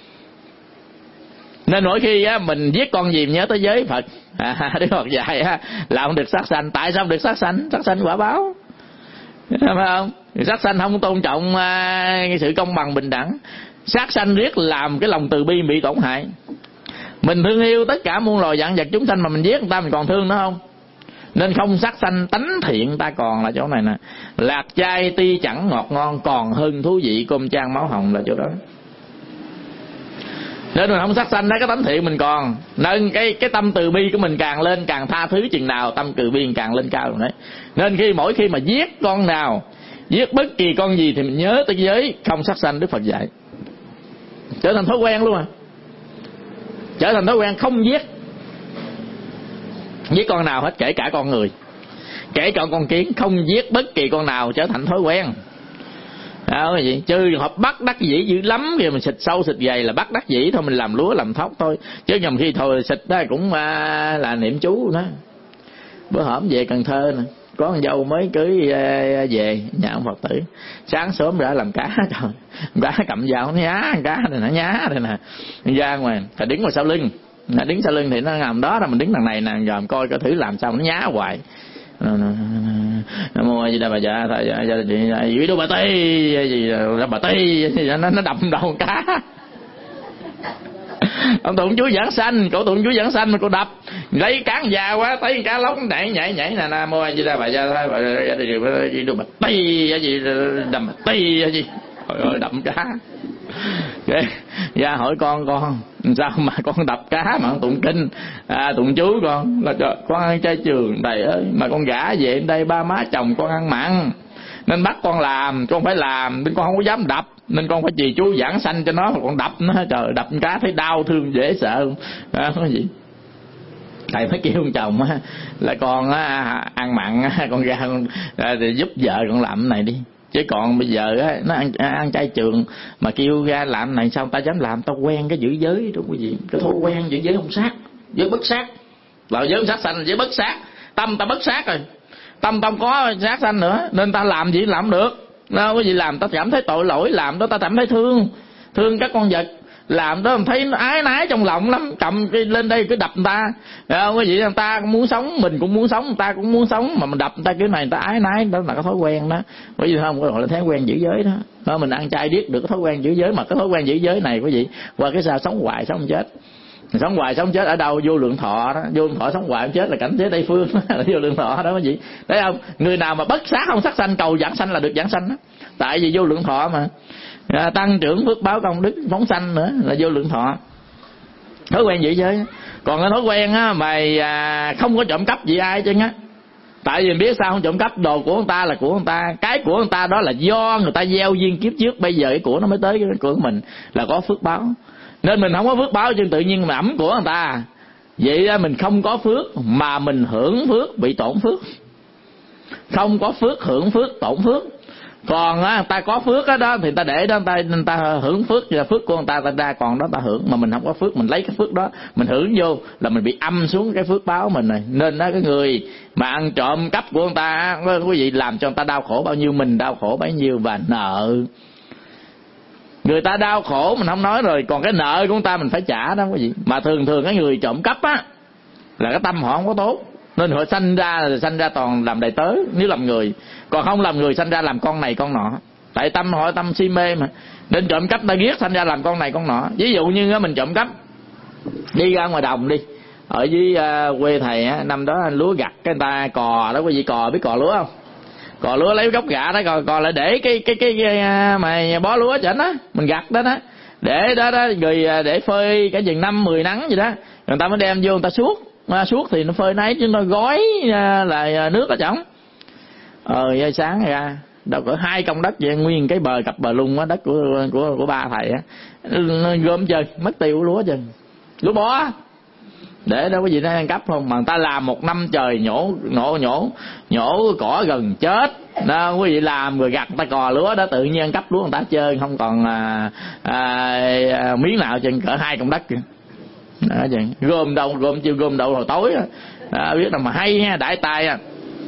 Nên mỗi khi á, mình giết con gì mình nhớ tới giới Phật. À, Đức Phật dạy á, là không được sát sanh. Tại sao không được sát sanh? Sát sanh quả báo, phải không? Sát sanh không tôn trọng à, sự công bằng bình đẳng. Sát sanh riết làm cái lòng từ bi bị tổn hại. Mình thương yêu tất cả muôn loài vạn vật chúng sanh mà mình giết người ta mình còn thương nữa không? Nên không sát sanh, tánh thiện ta còn là chỗ này nè. Lạc chay ti chẳng ngọt ngon, còn hơn thú vị cơm chan máu hồng là chỗ đó. Nên mình không sát sanh, cái tánh thiện mình còn. Nên cái cái tâm từ bi của mình càng lên, càng tha thứ chừng nào tâm từ bi càng lên cao rồi đấy. Nên khi mỗi khi mà giết con nào, giết bất kỳ con gì thì mình nhớ tới giới không sát sanh Đức Phật dạy. Trở thành thói quen luôn à. Trở thành thói quen không giết giết con nào hết, kể cả con người, kể cả con kiến, không giết bất kỳ con nào, trở thành thói quen. Đó cái gì? Chứ họ bắt đắc dĩ dữ lắm kìa, mình xịt sâu xịt dày là bắt đắc dĩ thôi, mình làm lúa làm thóc thôi. Chứ nhầm khi thôi xịt đó cũng à, là niệm chú đó. Bữa hổm về Cần Thơ nè, có con dâu mới cưới à, về nhà ông Phật tử, sáng sớm ra làm cá, trời, cá cầm dao nó nhá, cá này nó nhá đây nè, ra ngoài phải đứng ngoài sau lưng, đứng sau lưng thì nó nằm đó, là mình đứng đằng này nè, rồi coi có thử làm sao nó nhá hoài. Nam mô A Di Đà Bà Dạ thầy dạ gì đâu bà tây gì ra bà tây nó nó đập đầu cá. Ông tụng chú giảng sanh, cổ tụng chú giảng sanh mà cô đập lấy cán già quá, thấy cá lóc nhảy nhảy nhảy nè. Nam mô A Di Đà Bà Dạ thầy gì đâu bà tây gì đầm bà tây gì trời ơi đập cá. Ra hỏi con con sao mà con đập cá mà con tụng kinh à, tụng chú con là trời, con ăn chay trường đầy ơi, mà con gả về đây ba má chồng con ăn mặn nên bắt con làm, con phải làm nên con không có dám đập, nên con phải trì chú giảng sanh cho nó, con đập nó trời, đập cá thấy đau thương dễ sợ đó, có gì thầy mới kêu ông chồng á là con á, ăn mặn á, con ra con, à, giúp vợ con làm cái này đi. Chứ còn bây giờ á, nó ăn, ăn chay trường mà kêu ra làm này sao ta dám làm, tao quen cái giữ giới đó quý vị, cái thói quen giữ giới không sát, giới bất sát, là giới không sát sanh, giới bất sát, tâm ta bất sát rồi, tâm ta không có sát sanh nữa, nên ta làm gì làm được, đâu có gì làm ta cảm thấy tội lỗi, làm đó ta cảm thấy thương, thương các con vật, làm đó mình thấy nó ái nái trong lòng lắm, cầm cái lên đây cứ đập người ta, không có gì, người ta cũng muốn sống, mình cũng muốn sống, người ta cũng muốn sống, mà mình đập người ta kiểu này người ta ái nái, đó là cái thói quen đó, bởi vì không gọi là thói quen giữ giới đó. Đó mình ăn chay biết được cái thói quen giữ giới, mà cái thói quen giữ giới này quý vị qua cái sao sống hoài sống chết, sống hoài sống chết ở đâu? Vô lượng thọ đó, vô lượng thọ sống hoài sống chết là cảnh giới Tây phương đó, là vô lượng thọ đó quý vị, thấy không? Người nào mà bất sát không sát sanh cầu giảng sanh là được giảng sanh đó, tại vì vô lượng thọ mà. À, tăng trưởng phước báo công đức phóng sanh nữa là vô lượng thọ, thói quen giữ giới. Còn cái thói quen á mày à, không có trộm cắp gì ai chứ á, tại vì mình biết sao không trộm cắp, đồ của người ta là của người ta, cái của người ta đó là do người ta gieo duyên kiếp trước, bây giờ cái của nó mới tới cái của mình là có phước báo, nên mình không có phước báo chứ tự nhiên mà ẩm của người ta, vậy đó mình không có phước mà mình hưởng phước bị tổn phước, không có phước hưởng phước tổn phước. Còn á, ta có phước đó, đó thì ta để đó, ta người ta hưởng phước, và phước của người ta ta ra, còn đó ta hưởng, mà mình không có phước mình lấy cái phước đó mình hưởng vô là mình bị âm xuống cái phước báo mình này. Nên đó cái người mà ăn trộm cắp của người ta quý vị làm cho người ta đau khổ bao nhiêu, mình đau khổ bấy nhiêu, và nợ Người ta đau khổ mình không nói rồi, còn cái nợ của người ta mình phải trả đó quý vị. Mà thường thường cái người trộm cắp á là cái tâm họ không có tốt, nên họ sanh ra là sanh ra toàn làm đầy tớ nếu làm người, còn không làm người sanh ra làm con này con nọ. Tại tâm họ tâm si mê mà, nên trộm cắp ta ghét sanh ra làm con này con nọ. Ví dụ như mình trộm cắp đi ra ngoài đồng đi, ở dưới uh, quê thầy á, năm đó lúa gặt cái người ta cò đó quý vị, cò biết cò lúa không? Cò lúa lấy gốc gạ đó, cò, cò lại để cái cái cái, cái mà bó lúa chảnh á, mình gặt đó đó, để đó đó rồi để phơi cả chừng năm mười nắng gì đó, người ta mới đem vô người ta suốt, mà suốt thì nó phơi nấy chứ nó gói là nước ở trong. Ờ vậy sáng ra đâu cỡ hai công đất vậy, nguyên cái bờ cặp bờ lung á, đất của của của ba thầy á, nó gom chơi mất tiêu lúa chơi, lúa bó để đâu có gì nó ăn cắp không. Mà người ta làm một năm trời nhổ nhổ nhổ nhổ cỏ gần chết đó quý vị, làm người gặt ta cò lúa đó, tự nhiên ăn cắp lúa người ta chơi không còn à, à, à, miếng nào trên cỡ hai công đất kìa. Đó vậy, gom đâu gom chiều gom đâu hồi tối đó. Đó, biết đâu mà hay ha, đại tài à.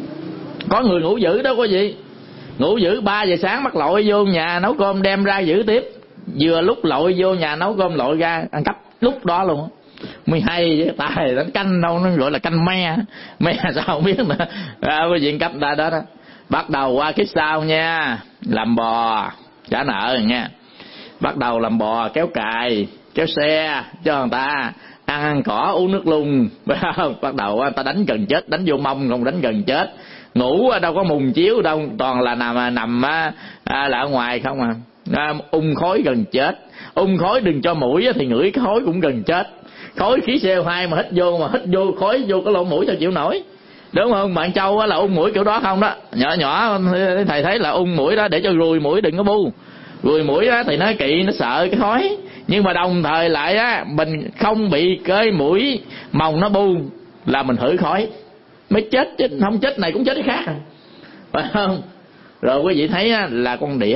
Có người ngủ dữ đó quý vị, ngủ dữ ba giờ sáng bắt lội vô nhà nấu cơm đem ra giữ tiếp, vừa lúc lội vô nhà nấu cơm lội ra ăn cắp lúc đó luôn. Mới hay với tài đánh canh đâu, nó gọi là canh me, me sao không biết nữa. À, quý vị ăn cắp ta đó đó. Bắt đầu qua kiếp sau nha, làm bò trả nợ nha, bắt đầu làm bò kéo cày kéo xe cho người ta ăn, ăn cỏ uống nước lung, bắt đầu người ta đánh gần chết, đánh vô mông không đánh gần chết. Ngủ đâu có mùng chiếu đâu, toàn là nằm nằm à, là ở ngoài không à. À, ung khói gần chết, ung khói đừng cho mũi thì ngửi cái khói cũng gần chết. Khói khí xê o hai mà hít vô, mà hít vô khói vô cái lỗ mũi sao chịu nổi, đúng không? Bạn Châu là ung mũi kiểu đó không đó, nhỏ nhỏ thầy thấy là ung mũi đó để cho ruồi mũi đừng có bu, ruồi mũi đó thì nó kỵ, nó sợ cái khói, nhưng mà đồng thời lại á mình không bị cái mũi mồng nó bu là mình hửi khói mới chết, chứ không chết này cũng chết cái khác, phải không? Rồi quý vị thấy á, là con đĩa,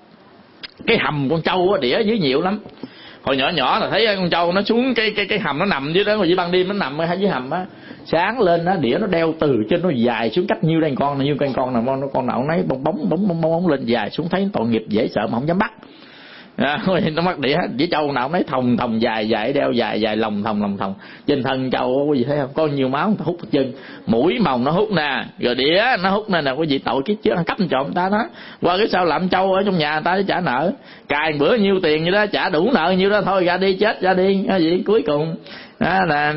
cái hầm con trâu á, đĩa dưới nhiều lắm. Hồi nhỏ nhỏ là thấy con trâu nó xuống cái cái cái hầm, nó nằm dưới đó, rồi ban đêm nó nằm ở dưới hầm á, sáng lên á đĩa nó đeo từ trên nó dài xuống cách nhiêu đây con này, nhiêu cây con nào nó con nào nấy bóng bóng bóng bóng bóng lên dài xuống, thấy tội nghiệp dễ sợ mà không dám bắt. À, nó mắc đĩa đĩa trâu nào nấy thòng thòng dài dài, đeo dài dài lòng thòng lòng thòng trên thân trâu, quý vị thấy không? Có nhiều máu người ta hút chân, mũi mồng nó hút nè, rồi đĩa nó hút nè nè, quý vị tội cái chứ ăn cắp trộm người ta đó. Qua cái sao làm trâu ở trong nhà người ta để trả nợ, cài bữa nhiêu tiền như đó trả đủ nợ nhiêu đó thôi, ra đi chết ra đi, cái gì cuối cùng đó là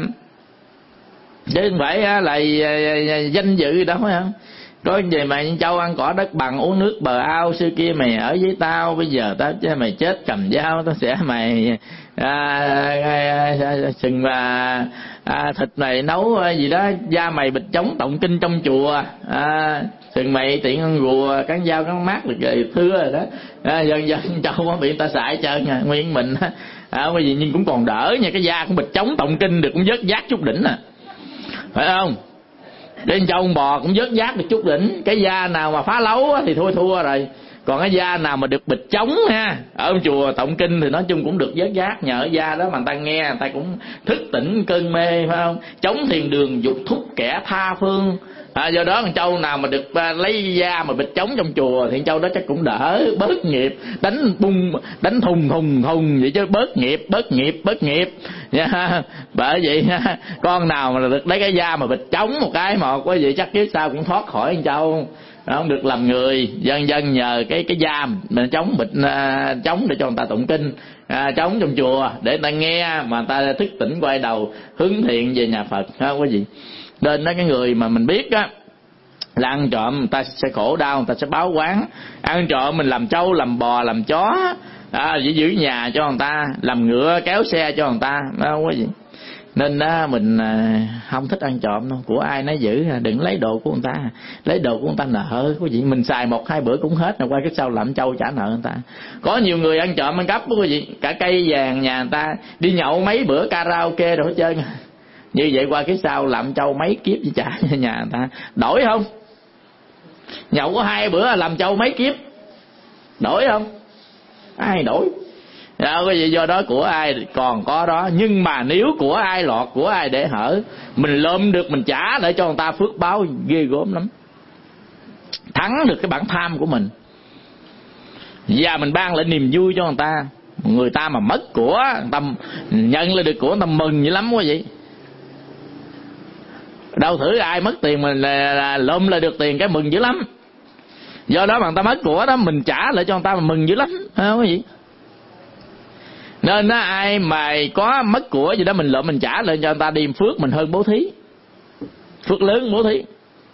chứ không phải là danh dự đâu, phải không? Có gì mà Châu ăn cỏ đất bằng uống nước bờ ao, xưa kia mày ở với tao, bây giờ tao chứ mày chết cầm dao tao sẽ mày à, à, à, sừng và à, thịt mày nấu gì đó, da mày bịch trống tụng kinh trong chùa, à, sừng mày tiện ăn rùa cắn dao cắn mát được rồi thưa rồi đó, à, dần dần Châu có bị người ta xài trơn nha, nguyên mình à, cái gì nhưng cũng còn đỡ nha, cái da cũng bịch trống tụng kinh được cũng vớt vát chút đỉnh à, phải không? Trên trâu bò cũng vớt vát được chút đỉnh, cái da nào mà phá lấu thì thua thua rồi, còn cái da nào mà được bịch trống ha, ở chùa tụng kinh thì nói chung cũng được vớt vát, nhờ da đó mà người ta nghe người ta cũng thức tỉnh cơn mê, phải không? Chống thiền đường dục thúc kẻ tha phương. À, do đó con trâu nào mà được à, lấy da mà bịch trống trong chùa thì con trâu đó chắc cũng đỡ bớt nghiệp, đánh bung đánh thùng thùng thùng vậy chứ bớt nghiệp bớt nghiệp bớt nghiệp nha. Bởi vậy con nào mà được lấy cái da mà bịch trống một cái một quý vị chắc kiếp sau cũng thoát khỏi con trâu, không được làm người. Dân dân nhờ cái cái da mình chống bịch à, chống để cho người ta tụng kinh, à, chống trong chùa để người ta nghe mà người ta thức tỉnh quay đầu hướng thiện về nhà Phật, ha quý vị. Nên đó, cái người mà mình biết á là ăn trộm người ta sẽ khổ đau, người ta sẽ báo oán. Ăn trộm mình làm trâu làm bò làm chó à, giữ giữ nhà cho người ta, làm ngựa kéo xe cho người ta, đó quý vị. Nên đó, mình không thích ăn trộm đâu, của ai nấy giữ, đừng lấy đồ của người ta, lấy đồ của người ta nợ quý vị, mình xài một hai bữa cũng hết rồi, qua cái sau làm trâu trả nợ người ta. Có nhiều người ăn trộm ăn cắp quý vị, cả cây vàng nhà người ta đi nhậu mấy bữa karaoke rồi hết trơn, như vậy qua cái sau làm trâu mấy kiếp chỉ trả cho nhà người ta. Đổi không? Nhậu có hai bữa làm trâu mấy kiếp, đổi không? Ai đổi? Đó, cái gì do đó của ai còn có đó, nhưng mà nếu của ai lọt của ai để hở, mình lượm được mình trả để cho người ta phước báo ghê gớm lắm, thắng được cái bản tham của mình. và mình ban lại niềm vui cho người ta. Người ta mà mất của, người ta nhận lại được của, người ta mừng dữ lắm quá vậy. Đâu thử ai mất tiền mình là, là lụm lại được tiền cái mừng dữ lắm. Do đó mà người ta mất của đó, mình trả lại cho người ta mà mừng dữ lắm, không có gì. Nên đó, ai mà có mất của gì đó mình lụm mình trả lại cho người ta đi phước mình hơn bố thí. Phước lớn bố thí.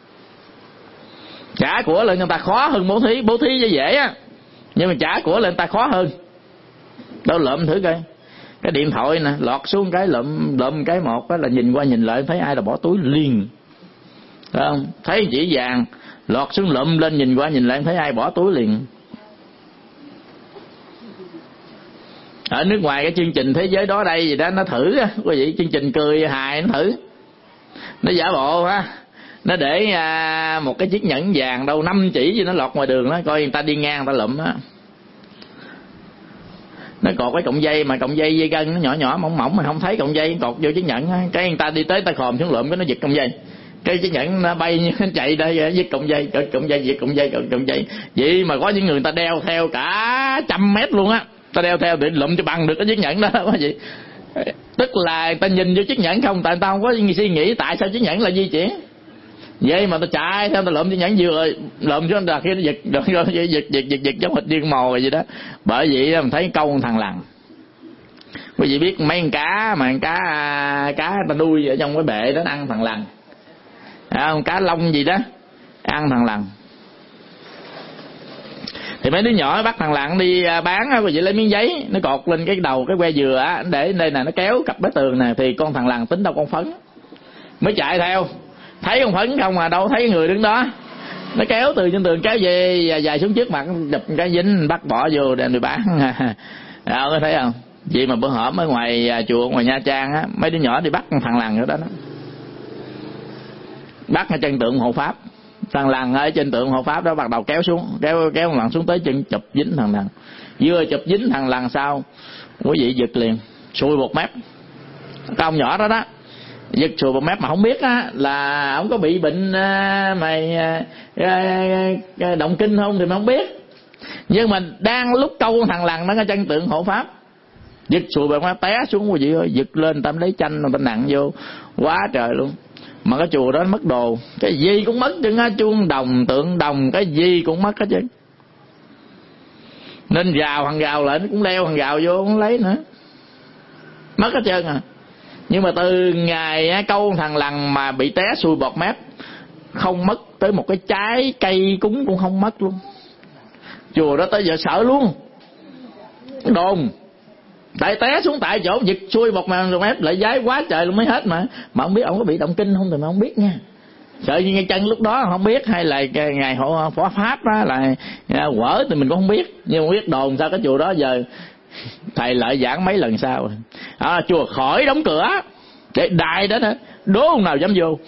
Trả của lên cho người ta khó hơn bố thí. Bố thí cho dễ á, nhưng mà trả của lên người ta khó hơn. Đâu lụm thử coi. Cái điện thoại nè, lọt xuống cái lụm lụm cái một đó là nhìn qua nhìn lại thấy ai là bỏ túi liền. Thấy không? Thấy chỉ vàng lọt xuống lụm lên nhìn qua nhìn lại thấy ai bỏ túi liền. Ở nước ngoài cái chương trình thế giới đó đây gì đó nó thử á, quý vị, chương trình cười hài nó thử. Nó giả bộ ha. Nó để à, một cái chiếc nhẫn vàng đâu năm chỉ gì nó lọt ngoài đường đó, coi người ta đi ngang người ta lụm á. Nó cột cái cọng dây mà cọng dây dây gân nó nhỏ nhỏ mỏng mỏng mà không thấy cọng dây cột vô chiếc nhẫn á, cái người ta đi tới ta khòm xuống lụm cái nó giật cọng dây. Cái chiếc nhẫn nó bay như nó chạy đây giật cọng dây, giật cọng dây, giật cọng dây, giật cọng dây. Vậy mà có những người ta đeo theo cả trăm mét luôn á. Ta đeo theo để lụm cho bằng được cái chiếc nhẫn đó quá vậy. Tức là người ta nhìn vô chiếc nhẫn không, tại người ta không có suy nghĩ tại sao chiếc nhẫn là di chuyển. Vậy mà ta chạy theo ta lụm chiếc nhẫn vừa rồi lụm xuống là khi nó giật giật giật giật giật giật giống hệt điên mò rồi vậy đó. Bởi vậy mình thấy câu thằng lằn. Quý vị biết mấy con cá mà con cá cá ta nuôi ở trong cái bể đó ăn thằng lằn. À, con cá lông gì đó ăn thằng lằn. Thì mấy đứa nhỏ bắt thằng lằn đi bán á, quý vị lấy miếng giấy nó cột lên cái đầu cái que dừa á, để đây nè nó kéo cặp bếp tường nè, thì con thằng lằn tính đâu con Phấn mới chạy theo, thấy con Phấn không mà đâu thấy người đứng đó, nó kéo từ trên tường kéo về dài xuống trước mặt đập cái dính bắt bỏ vô đem đi bán. Đó có thấy không? Vậy mà bữa hổm ở ngoài chùa ngoài Nha Trang á, mấy đứa nhỏ đi bắt con thằng lằn ở đó đó, bắt ở chân tượng hộ pháp. Thằng lằn ở trên tượng hộ pháp đó bắt đầu kéo xuống, kéo kéo thằng lằn xuống tới chân chụp dính thằng lằn. Vừa chụp dính thằng lằn sao quý vị giật liền, sùi một mép. Cái ông nhỏ đó đó giật sùi một mép mà không biết á là ông có bị bệnh mày động kinh không thì mà không biết. Nhưng mà đang lúc câu thằng lằn nó ở chân tượng hộ pháp, giật sùi một mép té xuống quý vị ơi, giật lên tao lấy chanh tao nặng vô quá trời luôn. Mà cái chùa đó mất đồ, cái gì cũng mất chứ, chuông đồng, tượng đồng, cái gì cũng mất hết chứ. Nên rào thằng rào lại nó cũng đeo thằng rào vô không lấy nữa, mất hết trơn à. Nhưng mà từ ngày câu thằng lằn mà bị té xui bọt mép, không mất tới một cái trái cây cúng cũng không mất luôn. Chùa đó tới giờ sợ luôn, đồn tại té xuống tại chỗ giật xuôi bọt mép lại giái quá trời luôn mới hết mà. Mà không biết ông có bị động kinh không thì mà không biết nha. Sợ như ngay chân lúc đó không biết, hay là ngày hộ phó pháp đó là quở thì mình cũng không biết. Nhưng mà biết đồn sao cái chùa đó giờ thầy Lợi giảng mấy lần sau rồi. À, chùa khỏi đóng cửa để đại đó nữa, đố ông nào dám vô.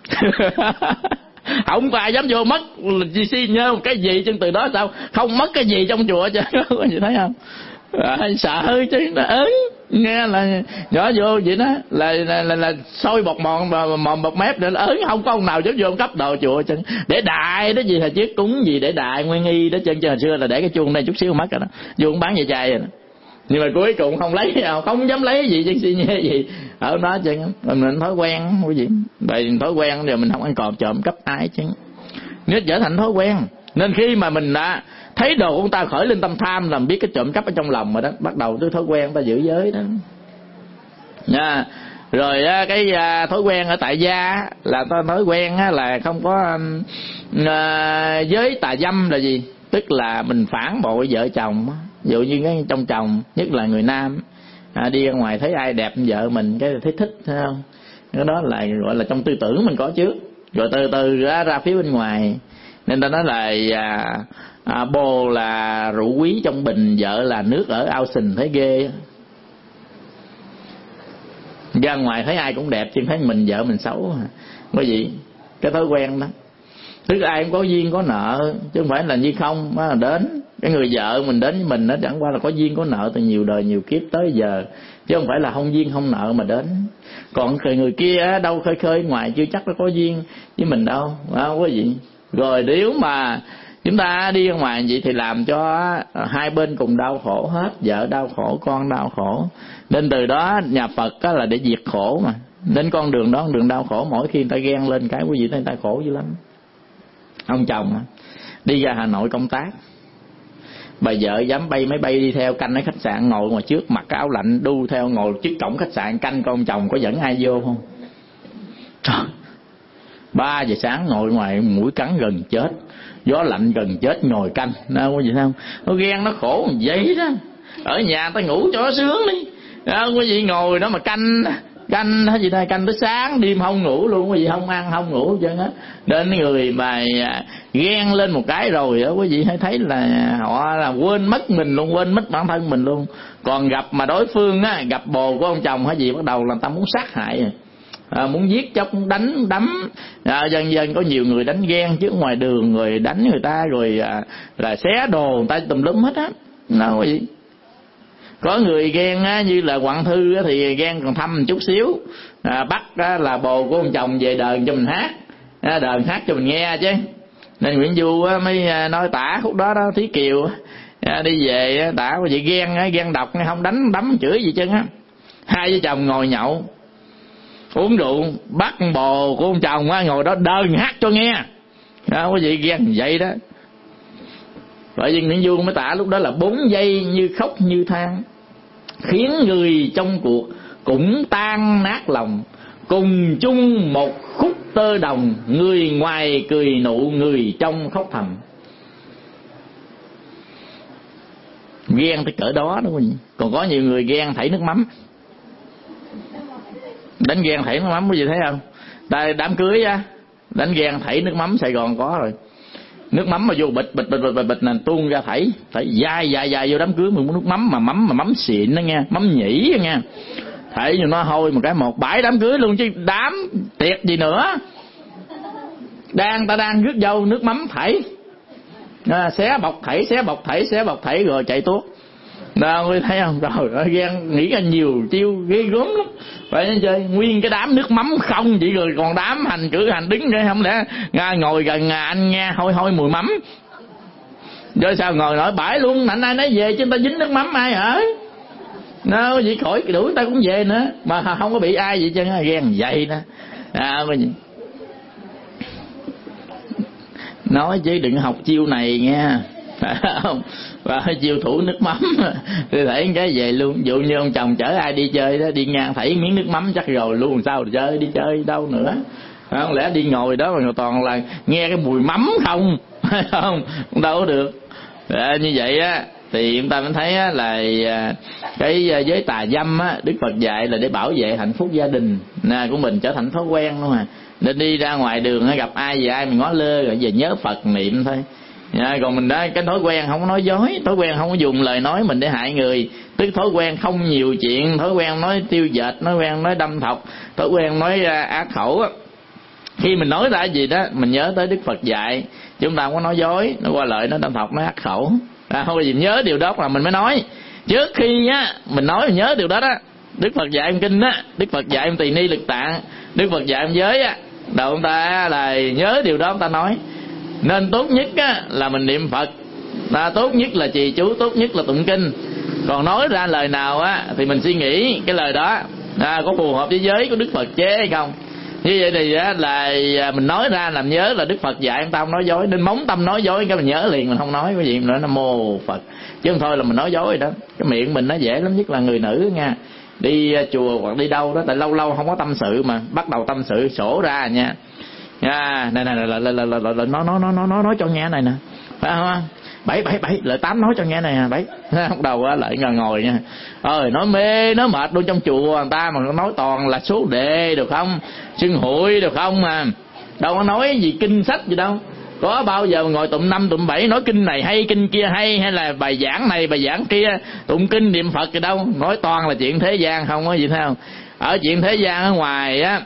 Không có ai dám vô, mất xin nhớ cái gì chân từ đó sao không mất cái gì trong chùa chứ. Có gì thấy không? À, sợ chứ nó ớn, nghe là nhỏ vô vậy đó là là là, là sôi bọt mòn mòn bọt mép để ớn, không có ông nào dám vô cấp đầu chùa chứ. Để đại đó gì, hồi trước cúng gì để đại nguyên nghi đó chân, hồi xưa là để cái chuông đây chút xíu mất rồi đó, vô bán về chai rồi đó. Nhưng mà cuối cùng không lấy, không dám lấy gì chân xin nhé gì ở đó chứ. Mình thói quen cái gì, vậy thói quen rồi mình không ăn cọp trộm cắp ai chứ, nó trở thành thói quen. Nên khi mà mình đã thấy đồ của ta khởi lên tâm tham, làm biết cái trộm cắp ở trong lòng rồi đó, bắt đầu tới thói quen ta giữ giới đó nha. Rồi cái thói quen ở tại gia là ta thói quen là không có giới tà dâm là gì, tức là mình phản bội vợ chồng. Ví dụ như cái trong chồng, nhất là người nam à, đi ra ngoài thấy ai đẹp vợ mình cái thấy thích, thấy không? Cái đó là gọi là trong tư tưởng mình có trước, rồi từ từ ra, ra phía bên ngoài. Nên ta nói là à, à, bồ là rượu quý trong bình, vợ là nước ở ao sình, thấy ghê. Ra ngoài thấy ai cũng đẹp, chứ thấy mình vợ mình xấu. Bởi vì cái thói quen đó, tức là ai cũng có duyên có nợ, chứ không phải là như không mà đến. Cái người vợ mình đến với mình nó chẳng qua là có duyên có nợ từ nhiều đời nhiều kiếp tới giờ, chứ không phải là không duyên không nợ mà đến. Còn người kia đâu khơi khơi ngoài chưa chắc nó có duyên với mình đâu, không có gì. Rồi nếu mà Chúng ta đi ra ngoài vậy thì làm cho hai bên cùng đau khổ hết, vợ đau khổ, con đau khổ. Nên từ đó nhà Phật á là để diệt khổ mà. Nên con đường đó con đường đau khổ, mỗi khi người ta ghen lên cái quý vị thấy người ta khổ dữ lắm. Ông chồng đi ra Hà Nội công tác, bà vợ dám bay máy bay đi theo canh ở khách sạn, ngồi ngoài trước mặc cái áo lạnh đu theo, ngồi trước cổng khách sạn canh con chồng có dẫn ai vô không. Trời, ba giờ sáng ngồi ngoài mũi cắn gần chết, gió lạnh gần chết ngồi canh, đâu có gì không? Nó ghen nó khổ vậy đó. Ở nhà ta ngủ cho nó sướng đi, đâu có gì ngồi đó mà canh canh hết gì đây, canh tới sáng đêm không ngủ luôn, có gì không ăn không ngủ chứ á. Đến người mà ghen lên một cái rồi đó quý vị hãy thấy là họ là quên mất mình luôn, quên mất bản thân mình luôn. Còn gặp mà đối phương á, gặp bồ của ông chồng hay gì bắt đầu là ta muốn sát hại rồi. À, muốn giết chóc, muốn đánh đấm, à, dần dần có nhiều người đánh ghen chứ ngoài đường rồi đánh người ta rồi à, là xé đồ người ta tùm lum hết á. Đâu có gì. Có người ghen á, như là Quảng Thư á, thì ghen còn thâm một chút xíu, à, bắt á, là bồ của ông chồng về đờn cho mình hát, à, đờn hát cho mình nghe chứ. Nên Nguyễn Du á, mới nói tả khúc đó đó, Thí Kiều á, đi về tả có vậy ghen á, ghen độc không đánh đấm chửi gì chứ á. Hai vợ chồng ngồi nhậu uống rượu, bắt bồ của ông chồng á, ngồi đó đờn hát cho nghe, đó có gì ghen vậy đó. Bởi vì Nguyễn Du mới tả lúc đó là bốn giây như khóc như than, khiến người trong cuộc cũng tan nát lòng, cùng chung một khúc tơ đồng, người ngoài cười nụ, người trong khóc thầm. Ghen tới cỡ đó đúng không? Còn có nhiều người ghen thảy nước mắm, đánh ghen thảy nước mắm, có gì thấy không? Tại đám cưới á, đánh ghen thảy nước mắm Sài Gòn có rồi. Nước mắm mà vô bịch bịch bịch bịch bịch, bịch nè, tuôn ra thảy thảy dài dài dài vô đám cưới mình muốn nước mắm mà mắm mà mắm xịn đó nha, mắm nhĩ đó nha. Thảy như nó hôi một cái một bãi đám cưới luôn chứ đám tiệc gì nữa. Đang ta đang rước dâu nước mắm thảy. À, xé bọc thảy, xé bọc thảy, xé bọc thảy rồi chạy tuốt. Đâu mới thấy không? Trời ơi ghen nghĩ ra nhiều chiêu ghê gớm lắm. Vậy nên chơi nguyên cái đám nước mắm không chỉ rồi còn đám hành cử hành đứng đây không lẽ ngồi gần anh nghe hôi hôi mùi mắm. Rồi sao ngồi nổi bãi luôn, anh ai nói về chứ người ta dính nước mắm ai hả? Nó vậy khỏi đuổi người ta cũng về nữa mà không có bị ai vậy chứ ghen vậy đó. À mà nói chứ đừng học chiêu này nha. Không, và chiêu thủ nước mắm thì thảy cái về luôn. Dụ như ông chồng chở ai đi chơi đó, đi ngang thảy miếng nước mắm chắc rồi luôn, sao chơi đi chơi đâu nữa. Không lẽ đi ngồi đó mà toàn là nghe cái mùi mắm không? Không, đâu có được. À, như vậy á thì chúng ta mới thấy á, là cái giới tà dâm á, Đức Phật dạy là để bảo vệ hạnh phúc gia đình nè, của mình trở thành thói quen luôn mà. Nên đi ra ngoài đường gặp ai về ai mình ngó lơ rồi về nhớ Phật niệm thôi. À, còn mình đó cái thói quen không có nói dối, thói quen không có dùng lời nói mình để hại người, tức thói quen không nhiều chuyện, thói quen nói tiêu dệt, thói quen nói đâm thọc, thói quen nói uh, ác khẩu á. Khi mình nói ra gì đó mình nhớ tới Đức Phật dạy chúng ta không có nói dối, nói qua lợi, nói đâm thọc, nói ác khẩu. À, không có gì nhớ điều đó là mình mới nói. Trước khi á mình nói mình nhớ điều đó đó. Đức Phật dạy em kinh á, Đức Phật dạy em tỳ ni lực tạng, Đức Phật dạy em giới á, đầu ông ta là nhớ điều đó ông ta nói. Nên tốt nhất á, là mình niệm Phật, à, tốt nhất là trì chú, tốt nhất là tụng kinh. Còn nói ra lời nào á thì mình suy nghĩ cái lời đó à, có phù hợp với giới của Đức Phật chế hay không. Như vậy thì á, là mình nói ra làm nhớ là Đức Phật dạy ta không nói dối. Nên móng tâm nói dối cái mình nhớ liền, mình không nói cái gì nữa. Nam mô Phật. Chứ không thôi là mình nói dối rồi đó. Cái miệng mình nó dễ lắm, nhất là người nữ nha. Đi chùa hoặc đi đâu đó, tại lâu lâu không có tâm sự mà bắt đầu tâm sự sổ ra nha. À, này này là là là là nói nói nói nói nói nói cho nghe này nè, phải không? Bảy bảy bảy lợi tám nói cho nghe này nè, bảy bắt đầu á lại ngồi ngồi nha. Ơi nói mê nói mệt luôn trong chùa người ta mà nói toàn là số đề được không, xưng hội được không mà đâu có nói gì kinh sách gì đâu. Có bao giờ ngồi tụng năm tụng bảy nói kinh này hay kinh kia hay, hay là bài giảng này bài giảng kia, tụng kinh niệm Phật gì đâu, nói toàn là chuyện thế gian không có gì thấy không. Ở chuyện thế gian ở ngoài á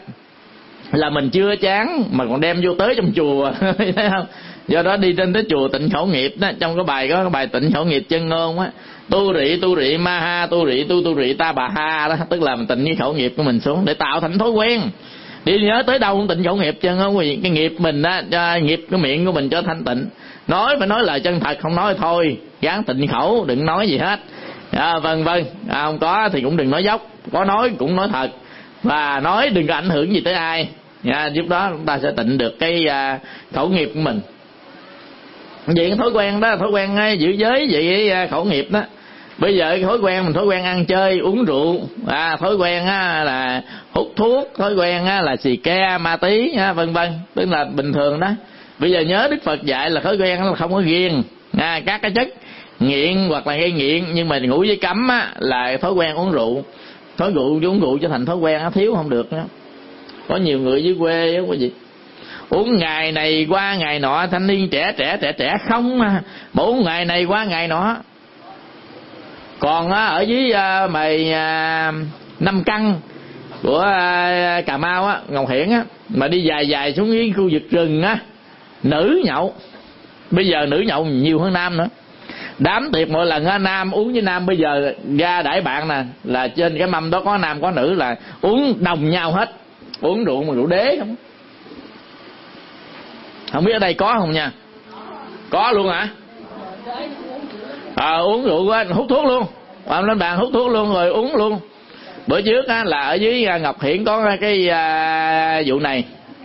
là mình chưa chán mà còn đem vô tới trong chùa thấy không. Do đó đi trên tới chùa Tịnh Khẩu Nghiệp đó, trong cái bài có cái bài Tịnh Khẩu Nghiệp chân ngôn á, tu rị tu rị ma ha, tu rị tu tu rị ta bà ha đó, tức là mình tịnh cái khẩu nghiệp của mình xuống để tạo thành thói quen. Đi nhớ tới đâu cũng tịnh khẩu nghiệp chân không, cái nghiệp mình á, cho nghiệp cái miệng của mình cho thanh tịnh. nói phải nói lời chân thật, không nói thôi gán tịnh khẩu, đừng nói gì hết, à, vân vân. À, không có thì cũng đừng nói dốc, có nói cũng nói thật, và nói đừng có ảnh hưởng gì tới ai, à, lúc đó chúng ta sẽ tịnh được cái à, khẩu nghiệp của mình. Vậy cái thói quen đó, thói quen giữ giới vậy khẩu nghiệp đó. Bây giờ cái thói quen mình thói quen ăn chơi uống rượu, à, thói quen á, là hút thuốc, thói quen á, là xì ke ma tí, á, vân vân, tức là bình thường đó. Bây giờ nhớ Đức Phật dạy là thói quen là không có ghiền, à, các cái chất nghiện hoặc là gây nghiện, nhưng mà ngủ với cấm á, là thói quen uống rượu. Thói rượu uống rượu cho thành thói quen á, thiếu không được đó. Có nhiều người dưới quê á, quý vị, uống ngày này qua ngày nọ, thanh niên trẻ trẻ trẻ trẻ không mà uống ngày này qua ngày nọ. Còn á, ở dưới à, mày à, Năm Căn của à, Cà Mau á, Ngọc Hiển á, mà đi dài dài xuống cái khu vực rừng á, nữ nhậu. Bây giờ nữ nhậu nhiều hơn nam nữa. Đám tiệc mỗi lần á, nam uống với nam, bây giờ ra đãi bạn nè, là trên cái mâm đó có nam có nữ là uống đồng nhau hết, uống rượu mà rượu đế không. Không biết ở đây có không nha? Có luôn hả? À, uống rượu á, hút thuốc luôn, làm lên bàn hút thuốc luôn rồi uống luôn. Bữa trước á, là ở dưới Ngọc Hiển có cái à, vụ này.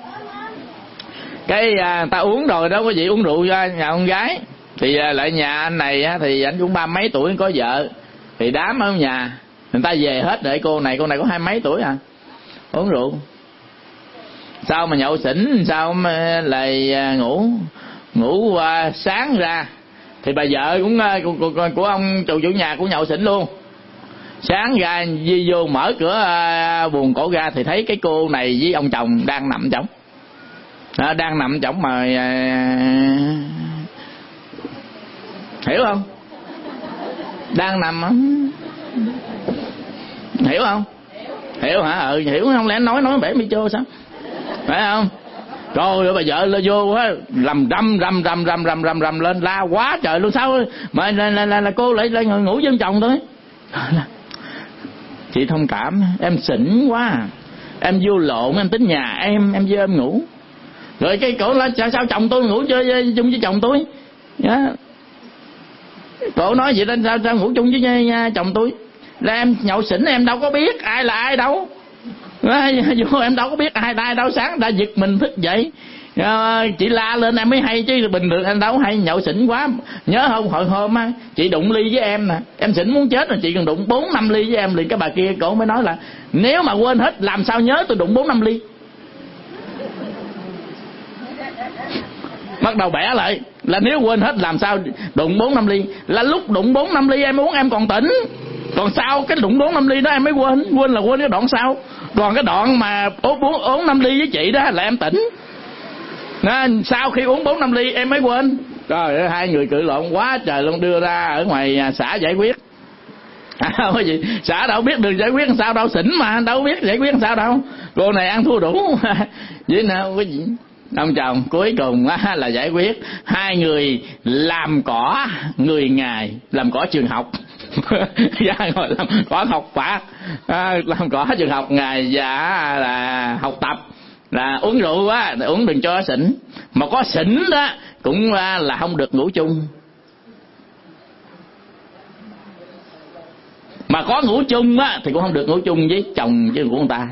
Cái à, ta uống rồi đó quý vị, uống rượu cho nhà con gái. Thì à, lại nhà anh này á, thì anh cũng ba mấy tuổi có vợ. Thì đám ở nhà người ta về hết rồi, cô này cô này có hai mấy tuổi à, uống rượu. Sao mà nhậu xỉn, sao mà lại ngủ ngủ à, sáng ra thì bà vợ cũng của, của, của ông chủ chủ nhà cũng nhậu xỉn luôn. Sáng ra đi vô mở cửa à, buồng cổ ra thì thấy cái cô này với ông chồng đang nằm chổng, à, đang nằm chổng mà à, hiểu không? Đang nằm hiểu không? Hiểu hả? Ừ, hiểu không? Lẽ nói nói bể mi chô sao? Phải không? Rồi bà vợ lên vô á, làm rầm rầm rầm rầm rầm rầm rầm lên la quá trời luôn. Sao mà là, là, là, là cô lại lại ngủ với chồng tôi? Chị thông cảm, em xỉn quá, em vô lộn, em tính nhà em, em vô em ngủ. Rồi cái cổ là sao, sao chồng tôi ngủ chơi chung với chồng tôi? Yeah. Cổ nói vậy đó, sao, sao ngủ chung với chồng tôi? Là em nhậu xỉn em đâu có biết ai là ai đâu. Vô em đâu có biết ai ai đâu, sáng đã giật mình thức dậy, à, chị la lên em mới hay chứ bình thường em đâu hay. Nhậu xỉn quá, nhớ không, hồi hôm á chị đụng ly với em nè, em xỉn muốn chết rồi, chị còn đụng bốn năm ly với em liền. Cái bà kia cổ mới nói là nếu mà quên hết làm sao nhớ tôi đụng bốn năm ly. Bắt đầu bẻ lại là nếu quên hết làm sao đụng bốn năm ly, là lúc đụng bốn năm ly em uống em còn tỉnh, còn sau cái đụng bốn năm ly đó em mới quên. Quên là quên cái đoạn sau, còn cái đoạn mà uống bốn năm ly với chị đó là em tỉnh. Nên sau khi uống bốn năm ly em mới quên. Rồi hai người cự lộn quá trời luôn, đưa ra ở ngoài xã giải quyết. À, cái gì xã đâu biết đường giải quyết làm sao đâu, xỉn mà đâu biết giải quyết làm sao đâu. Cô này ăn thua đủ vậy nào cái gì. Ông chồng cuối cùng á, là giải quyết. Hai người làm cỏ người Ngài, làm cỏ trường học. Ra ngồi làm cỏ học bạc, à, làm cỏ trường học Ngài và là học tập. Là uống rượu á, uống đừng cho xỉn. Mà có xỉn đó cũng là không được ngủ chung. Mà có ngủ chung á thì cũng không được ngủ chung với chồng với của người ta.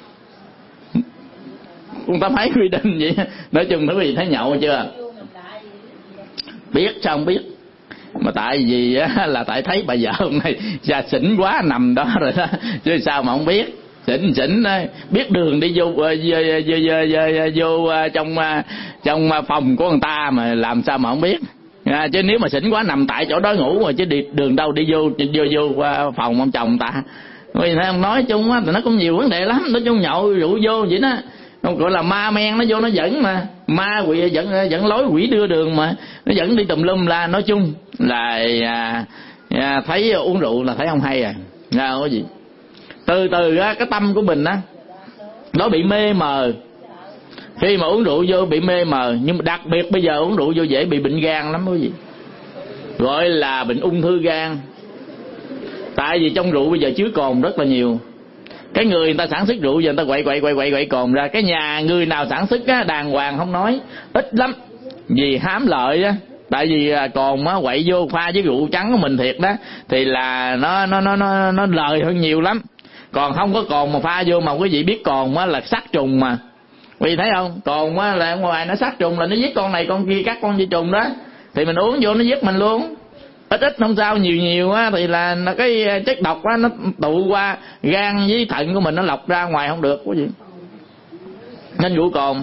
Người ta thấy quy định vậy. Nói chung quý vị thấy nhậu chưa? Biết sao không biết. Mà tại vì á, là tại thấy bà vợ hôm nay già xỉn quá nằm đó rồi đó, chứ sao mà không biết. Xỉn xỉn biết đường đi vô vô, vô, vô, vô, vô trong trong phòng của người ta mà làm sao mà không biết. À, chứ nếu mà xỉn quá nằm tại chỗ đó ngủ rồi chứ đi đường đâu đi vô vô vô phòng ông chồng người ta. Vì thế ông nói chung á thì nó cũng nhiều vấn đề lắm. Nói chung nhậu rượu vô vậy đó, không gọi là ma men, nó vô nó dẫn mà ma quỷ dẫn dẫn lối quỷ đưa đường mà nó dẫn đi tùm lum la. Nói chung là à, à, thấy uống rượu là thấy không hay à, ra có gì. Từ từ á, cái tâm của mình á nó bị mê mờ. Khi mà uống rượu vô bị mê mờ, nhưng mà đặc biệt bây giờ uống rượu vô dễ bị bệnh gan lắm quý vị, gọi là bệnh ung thư gan. Tại vì trong rượu bây giờ chứa cồn rất là nhiều. Cái người người ta sản xuất rượu giờ người ta quậy quậy quậy quậy quậy cồn ra. Cái nhà người nào sản xuất á, đàng hoàng không nói, ít lắm, vì hám lợi á, Tại vì cồn á quậy vô pha với rượu trắng của mình thiệt đó thì là nó nó nó nó nó lời hơn nhiều lắm. Còn không có cồn mà pha vô, mà quý vị biết cồn á là sát trùng mà. Quý vị thấy không? Cồn á là ngoài nó sát trùng là nó giết con này con kia, các con vi trùng đó. Thì mình uống vô nó giết mình luôn. Ít ít không sao, nhiều nhiều á thì là cái chất độc á nó tụ qua gan với thận của mình, nó lọc ra ngoài không được quý vị. Nên rượu cồn.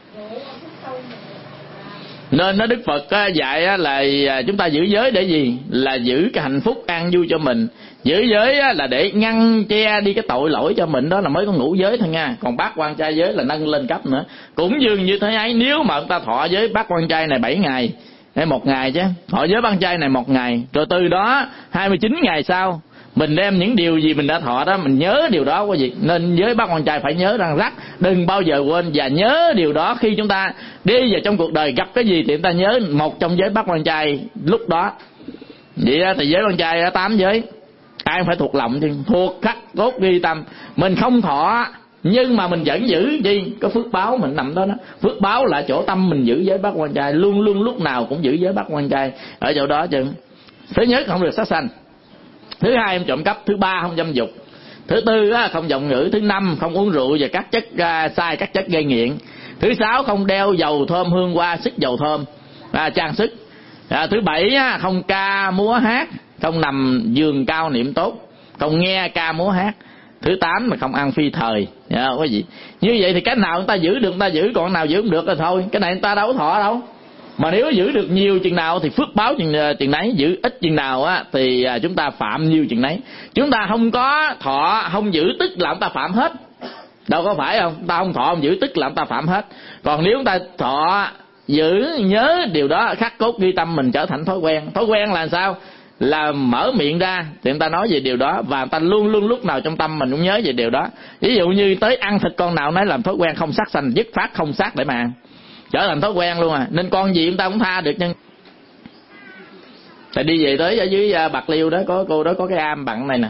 Nên nó Đức Phật dạy là chúng ta giữ giới để gì? Là giữ cái hạnh phúc an vui cho mình. Giữ giới là để ngăn che đi cái tội lỗi cho mình, đó là mới có ngũ giới thôi nha. Còn bát quan trai giới là nâng lên cấp nữa. Cũng dường như thế ấy, nếu mà chúng ta thọ giới bát quan trai này bảy ngày hay một ngày chứ, thọ giới bát trai này một ngày, rồi từ đó hai mươi chín ngày sau mình đem những điều gì mình đã thọ đó mình nhớ điều đó quý vị. Nên với bác con trai phải nhớ rằng rắc, đừng bao giờ quên và nhớ điều đó. Khi chúng ta đi vào trong cuộc đời gặp cái gì thì chúng ta nhớ một trong giới bác con trai lúc đó. Vậy đó, thì giới con trai tám giới ai cũng phải thuộc lòng chứ, thuộc khắc cốt ghi tâm. Mình không thọ nhưng mà mình vẫn giữ gì? Có phước báo mình nằm đó đó. Phước báo là chỗ tâm mình giữ giới bác quan trai, luôn luôn lúc nào cũng giữ giới bác quan trai ở chỗ đó chứ. Thứ nhất không được sát sanh, thứ hai không trộm cắp, thứ ba không dâm dục, thứ tư không vọng ngữ, thứ năm không uống rượu và các chất sai các chất gây nghiện, thứ sáu không đeo dầu thơm hương hoa sức dầu thơm à, trang sức à, thứ bảy không ca múa hát, không nằm giường cao niệm tốt, không nghe ca múa hát, thứ tám là không ăn phi thời. Dạ, quý vị. Như vậy thì cái nào người ta giữ được người ta giữ, còn nào giữ không được thì thôi. Cái này người ta đâu có thọ đâu. Mà nếu giữ được nhiều chừng nào thì phước báo chừng, chừng nấy, giữ ít chừng nào á thì chúng ta phạm nhiều chừng nấy. Chúng ta không có thọ không giữ tức là chúng ta phạm hết. Đâu có phải không? Ta không thọ không giữ tức là chúng ta phạm hết. Còn nếu chúng ta thọ giữ nhớ điều đó khắc cốt ghi tâm, mình trở thành thói quen. Thói quen là sao? Là mở miệng ra thì người ta nói về điều đó, và người ta luôn luôn lúc nào trong tâm mình cũng nhớ về điều đó. Ví dụ như tới ăn thịt con nào nói làm thói quen không sát sanh, dứt phát không sát để mà ăn, trở thành thói quen luôn à. Nên con gì chúng ta cũng tha được. Nhưng tại đi về tới ở dưới Bạc Liêu đó, có cô đó có cái am bặn này nè,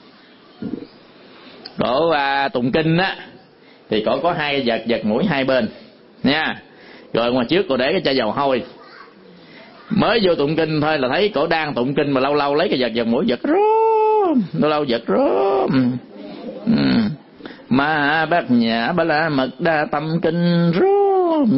cổ à, tụng kinh á thì cổ có hai vật vật mũi hai bên nha. Rồi ngoài trước cô để cái chai dầu hôi, mới vô tụng kinh thôi là thấy cổ đang tụng kinh mà lâu lâu lấy cái vật vật mũi giật róm, lâu lâu giật róm. Ừ. Mà bác nhã bà la mật đa tâm kinh róm.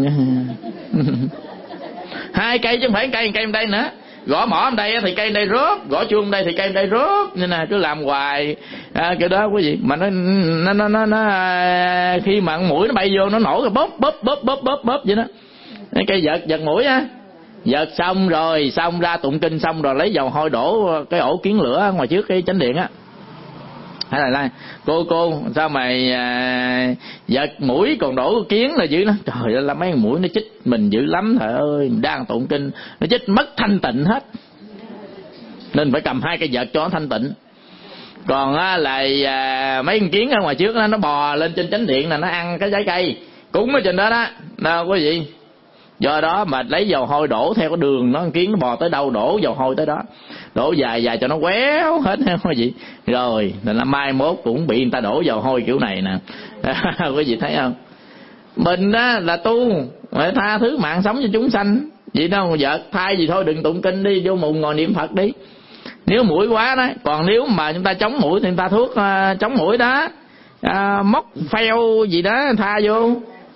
Hai cây chứ không phải cây cây bên đây nữa. Gõ mỏ bên đây thì cây đây rớp, gõ chuông đây thì cây đây rớp, nên là cứ làm hoài à, cái đó quý vị. Mà nó nó nó nó, nó à, khi mà mũi nó bay vô nó nổ cái bóp bóp bóp bóp bóp bóp vậy đó. Cái cây giật giật mũi á. Giật xong rồi, xong ra tụng kinh xong rồi lấy dầu hôi đổ cái ổ kiến lửa ngoài trước cái chánh điện á. Hay là là cô cô sao mày à, giật mũi còn đổ kiến là dữ nó. Trời ơi, là mấy con mũi nó chích mình dữ lắm trời ơi, đang tụng kinh nó chích mất thanh tịnh hết. Nên phải cầm hai cây vợt cho nó thanh tịnh. Còn á là à, mấy con kiến ở ngoài trước đó, nó bò lên trên chánh điện là nó ăn cái trái cây cúng ở trên đó đó. Nào quý vị. Do đó mà lấy dầu hôi đổ theo cái đường nó, con kiến nó bò tới đâu đổ dầu hôi tới đó, đổ dài dài cho nó quéo hết quý vị. Rồi là mai mốt cũng bị người ta đổ dầu hôi kiểu này nè. Quý vị thấy không? Mình đó là tu phải tha thứ mạng sống cho chúng sanh. Vậy đâu vợ thay gì thôi đừng tụng kinh đi, vô mùng ngồi niệm Phật đi. Nếu mũi quá đó. Còn nếu mà chúng ta chống mũi thì người ta thuốc uh, chống mũi đó, uh, móc phèo gì đó tha vô.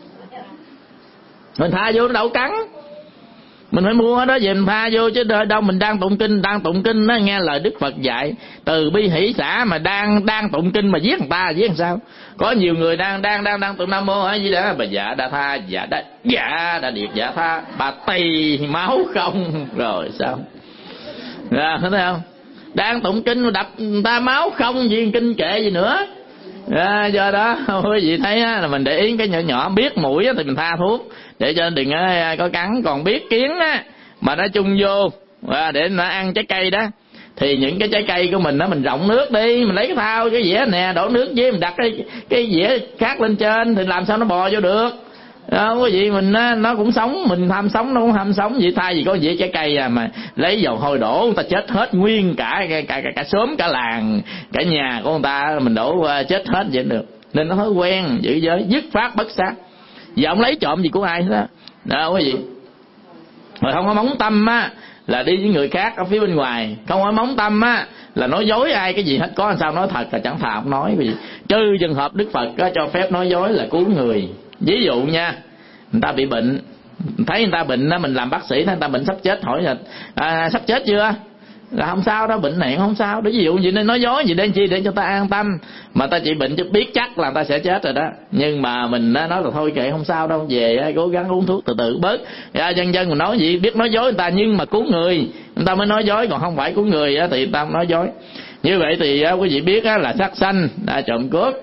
Mình tha vô nó đâu cắn. Mình phải mua đó về mình tha vô chứ đâu. Mình đang tụng kinh, đang tụng kinh đó, nghe lời Đức Phật dạy từ bi hỷ xã mà đang đang tụng kinh mà giết người ta, giết làm sao? Có nhiều người đang đang đang đang tụng Nam Mô hay gì đó, bà dạ đã tha, dạ đã dạ đã điệt dạ tha, bà tì máu không rồi sao? Rồi thấy không? Đang tụng kinh mà đập người ta máu không, gì kinh kệ gì nữa. À, do đó quý vị thấy á, là mình để ý cái nhỏ nhỏ, biết mũi á, thì mình tha thuốc để cho đừng á, có cắn. Còn biết kiến á, mà nó chung vô à, để nó ăn trái cây đó, thì những cái trái cây của mình đó mình rộng nước đi, mình lấy cái thao cái dĩa nè đổ nước với mình đặt cái cái dĩa khác lên trên thì làm sao nó bò vô được. Đó, quý vị mình á, nó cũng sống, mình tham sống nó cũng tham sống vậy. Thay vì có dĩa trái cây à, mà lấy dầu hôi đổ người ta chết hết nguyên cả cả cả, cả, cả xóm cả làng cả nhà của người ta, mình đổ uh, chết hết vậy được. Nên nó thói quen giữ giới dứt phát bất sát. Giờ ông lấy trộm gì của ai hết đó. Đó quý vị. Rồi không có móng tâm á là đi với người khác ở phía bên ngoài, không có móng tâm á là nói dối ai cái gì hết, có làm sao nói thật là chẳng thà không nói. Vì trừ trường hợp Đức Phật có cho phép nói dối là cứu người. Ví dụ nha, người ta bị bệnh, thấy người ta bệnh đó, mình làm bác sĩ thấy người ta bệnh sắp chết, hỏi là à, sắp chết chưa, là không sao đâu, bệnh này không sao. Để ví dụ gì nên nói dối gì đến chi để cho ta an tâm, mà ta chỉ bệnh chứ biết chắc là ta sẽ chết rồi đó. Nhưng mà mình nói là thôi kệ không sao đâu, về cố gắng uống thuốc từ từ bớt. Dân dân mình nói gì biết nói dối người ta, nhưng mà cứu người người ta mới nói dối, còn không phải cứu người thì người ta nói dối. Như vậy thì quý vị biết là sát sanh, trộm cướp,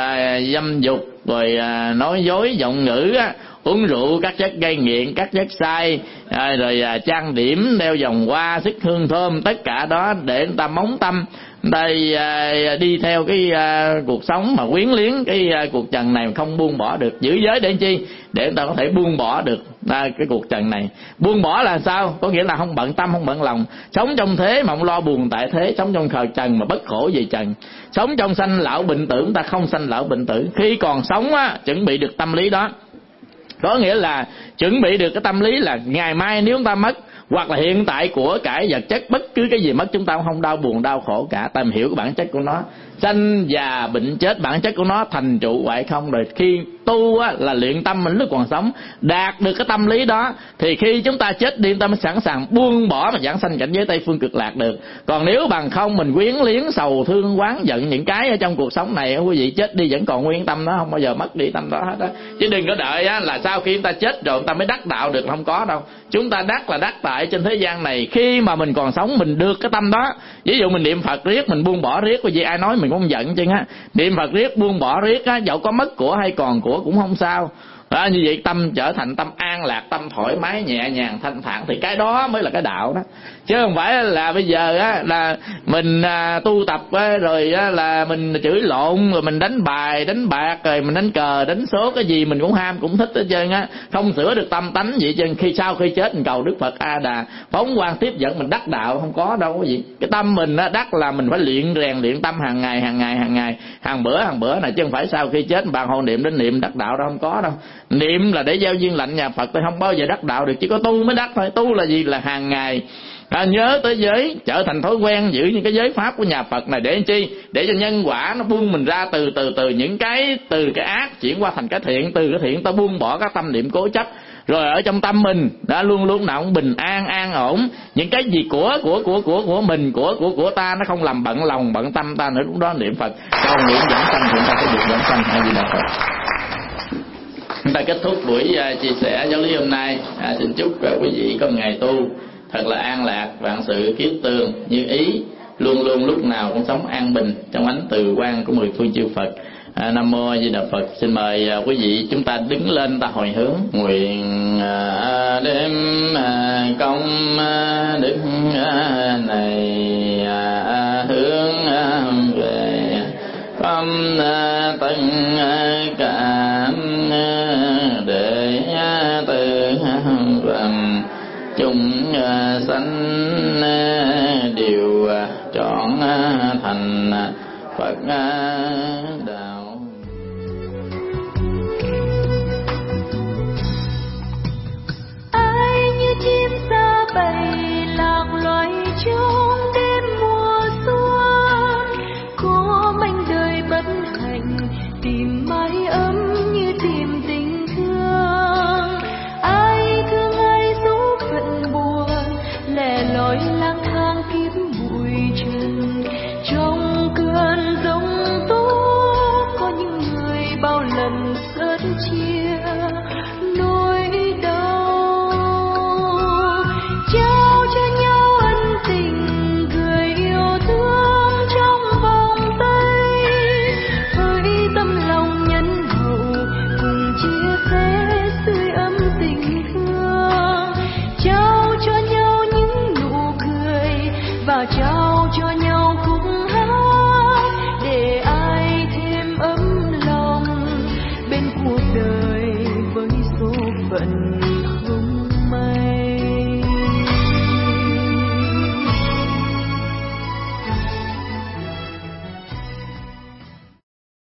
dâm dục, rồi nói dối, giọng ngữ, uống rượu, các chất gây nghiện, các chất sai, rồi trang điểm, đeo vòng hoa, sức hương thơm, tất cả đó để người ta móng tâm, người ta đi theo cái cuộc sống mà quyến luyến cái cuộc trần này không buông bỏ được. Giữ giới để chi? Để người ta có thể buông bỏ được cái cuộc trần này. Buông bỏ là sao? Có nghĩa là không bận tâm, không bận lòng, sống trong thế mà không lo buồn tại thế, sống trong khờ trần mà bất khổ về trần, sống trong sanh lão bệnh tử, ta không sanh lão bệnh tử. Khi còn sống á, chuẩn bị được tâm lý đó, có nghĩa là chuẩn bị được cái tâm lý là ngày mai nếu chúng ta mất, hoặc là hiện tại của cải vật chất, bất cứ cái gì mất chúng ta cũng không đau buồn đau khổ cả, ta hiểu cái bản chất của nó, sanh già bệnh chết, bản chất của nó thành trụ hoại không. Rồi khi tu á, là luyện tâm mình lúc còn sống, đạt được cái tâm lý đó thì khi chúng ta chết đi, chúng ta mới sẵn sàng buông bỏ mà giảng sanh cảnh giới Tây Phương Cực Lạc được. Còn nếu bằng không mình quyến liếng sầu thương oán giận những cái ở trong cuộc sống này, quý vị chết đi vẫn còn nguyên tâm đó, không bao giờ mất đi tâm đó hết á. Chứ đừng có đợi á, là sau khi chúng ta chết rồi chúng ta mới đắc đạo được, không có đâu. Chúng ta đắc là đắc tại trên thế gian này, khi mà mình còn sống mình được cái tâm đó. Ví dụ mình niệm Phật riết, mình buông bỏ riết, quý vị ai nói mình cũng không giận chứ á. Niệm Phật riết, buông bỏ riết á, dẫu có mất của hay còn của cũng không sao. Đó, như vậy tâm trở thành tâm an lạc, tâm thoải mái, nhẹ nhàng, thanh thản, thì cái đó mới là cái đạo đó. Chứ không phải là bây giờ á là mình à, tu tập á, rồi á, là mình chửi lộn, rồi mình đánh bài, đánh bạc, rồi mình đánh cờ, đánh số, cái gì mình cũng ham, cũng thích hết trơn á, không sửa được tâm tánh vậy chứ. Khi sau khi chết mình cầu Đức Phật A Đà phóng quang tiếp dẫn mình đắc đạo, không có đâu cái gì. Cái tâm mình á, đắc là mình phải luyện rèn luyện tâm hàng ngày, hàng ngày, hàng ngày, hàng bữa, hàng bữa này, chứ không phải sau khi chết bàn hồ niệm đến niệm đắc đạo đâu, không có đâu. Niệm là để giao duyên lạnh nhà Phật, tôi không bao giờ đắc đạo được, chỉ có tu mới đắc thôi. Tu là gì? Là hàng ngày à, nhớ tới giới, trở thành thói quen giữ những cái giới pháp của nhà Phật này. Để làm chi? Để cho nhân quả nó buông mình ra từ từ từ những cái từ cái ác chuyển qua thành cái thiện, từ cái thiện ta buông bỏ các tâm niệm cố chấp, rồi ở trong tâm mình đã luôn luôn nào cũng bình an an ổn. Những cái gì của của của của của mình, của của của ta nó không làm bận lòng bận tâm ta nữa, lúc đó niệm Phật cầu nguyện giảng sanh thì ta sẽ được giảng sanh. Hay gì đạo Phật. Chúng ta kết thúc buổi uh, chia sẻ giáo lý hôm nay. À, xin chúc uh, quý vị có một ngày tu thật là an lạc, vạn sự kiết tường như ý, luôn luôn lúc nào cũng sống an bình trong ánh từ quang của mười phương chư Phật. À, Nam mô A Di Đà Phật. Xin mời uh, quý vị chúng ta đứng lên, ta hồi hướng nguyện uh, đêm uh, công uh, đức uh, này uh, hướng uh, về tâm uh, tân uh, cảm uh, để uh, từ vầm chúng uh, sanh uh, đều uh, trọn uh, thành uh, Phật uh, đạo.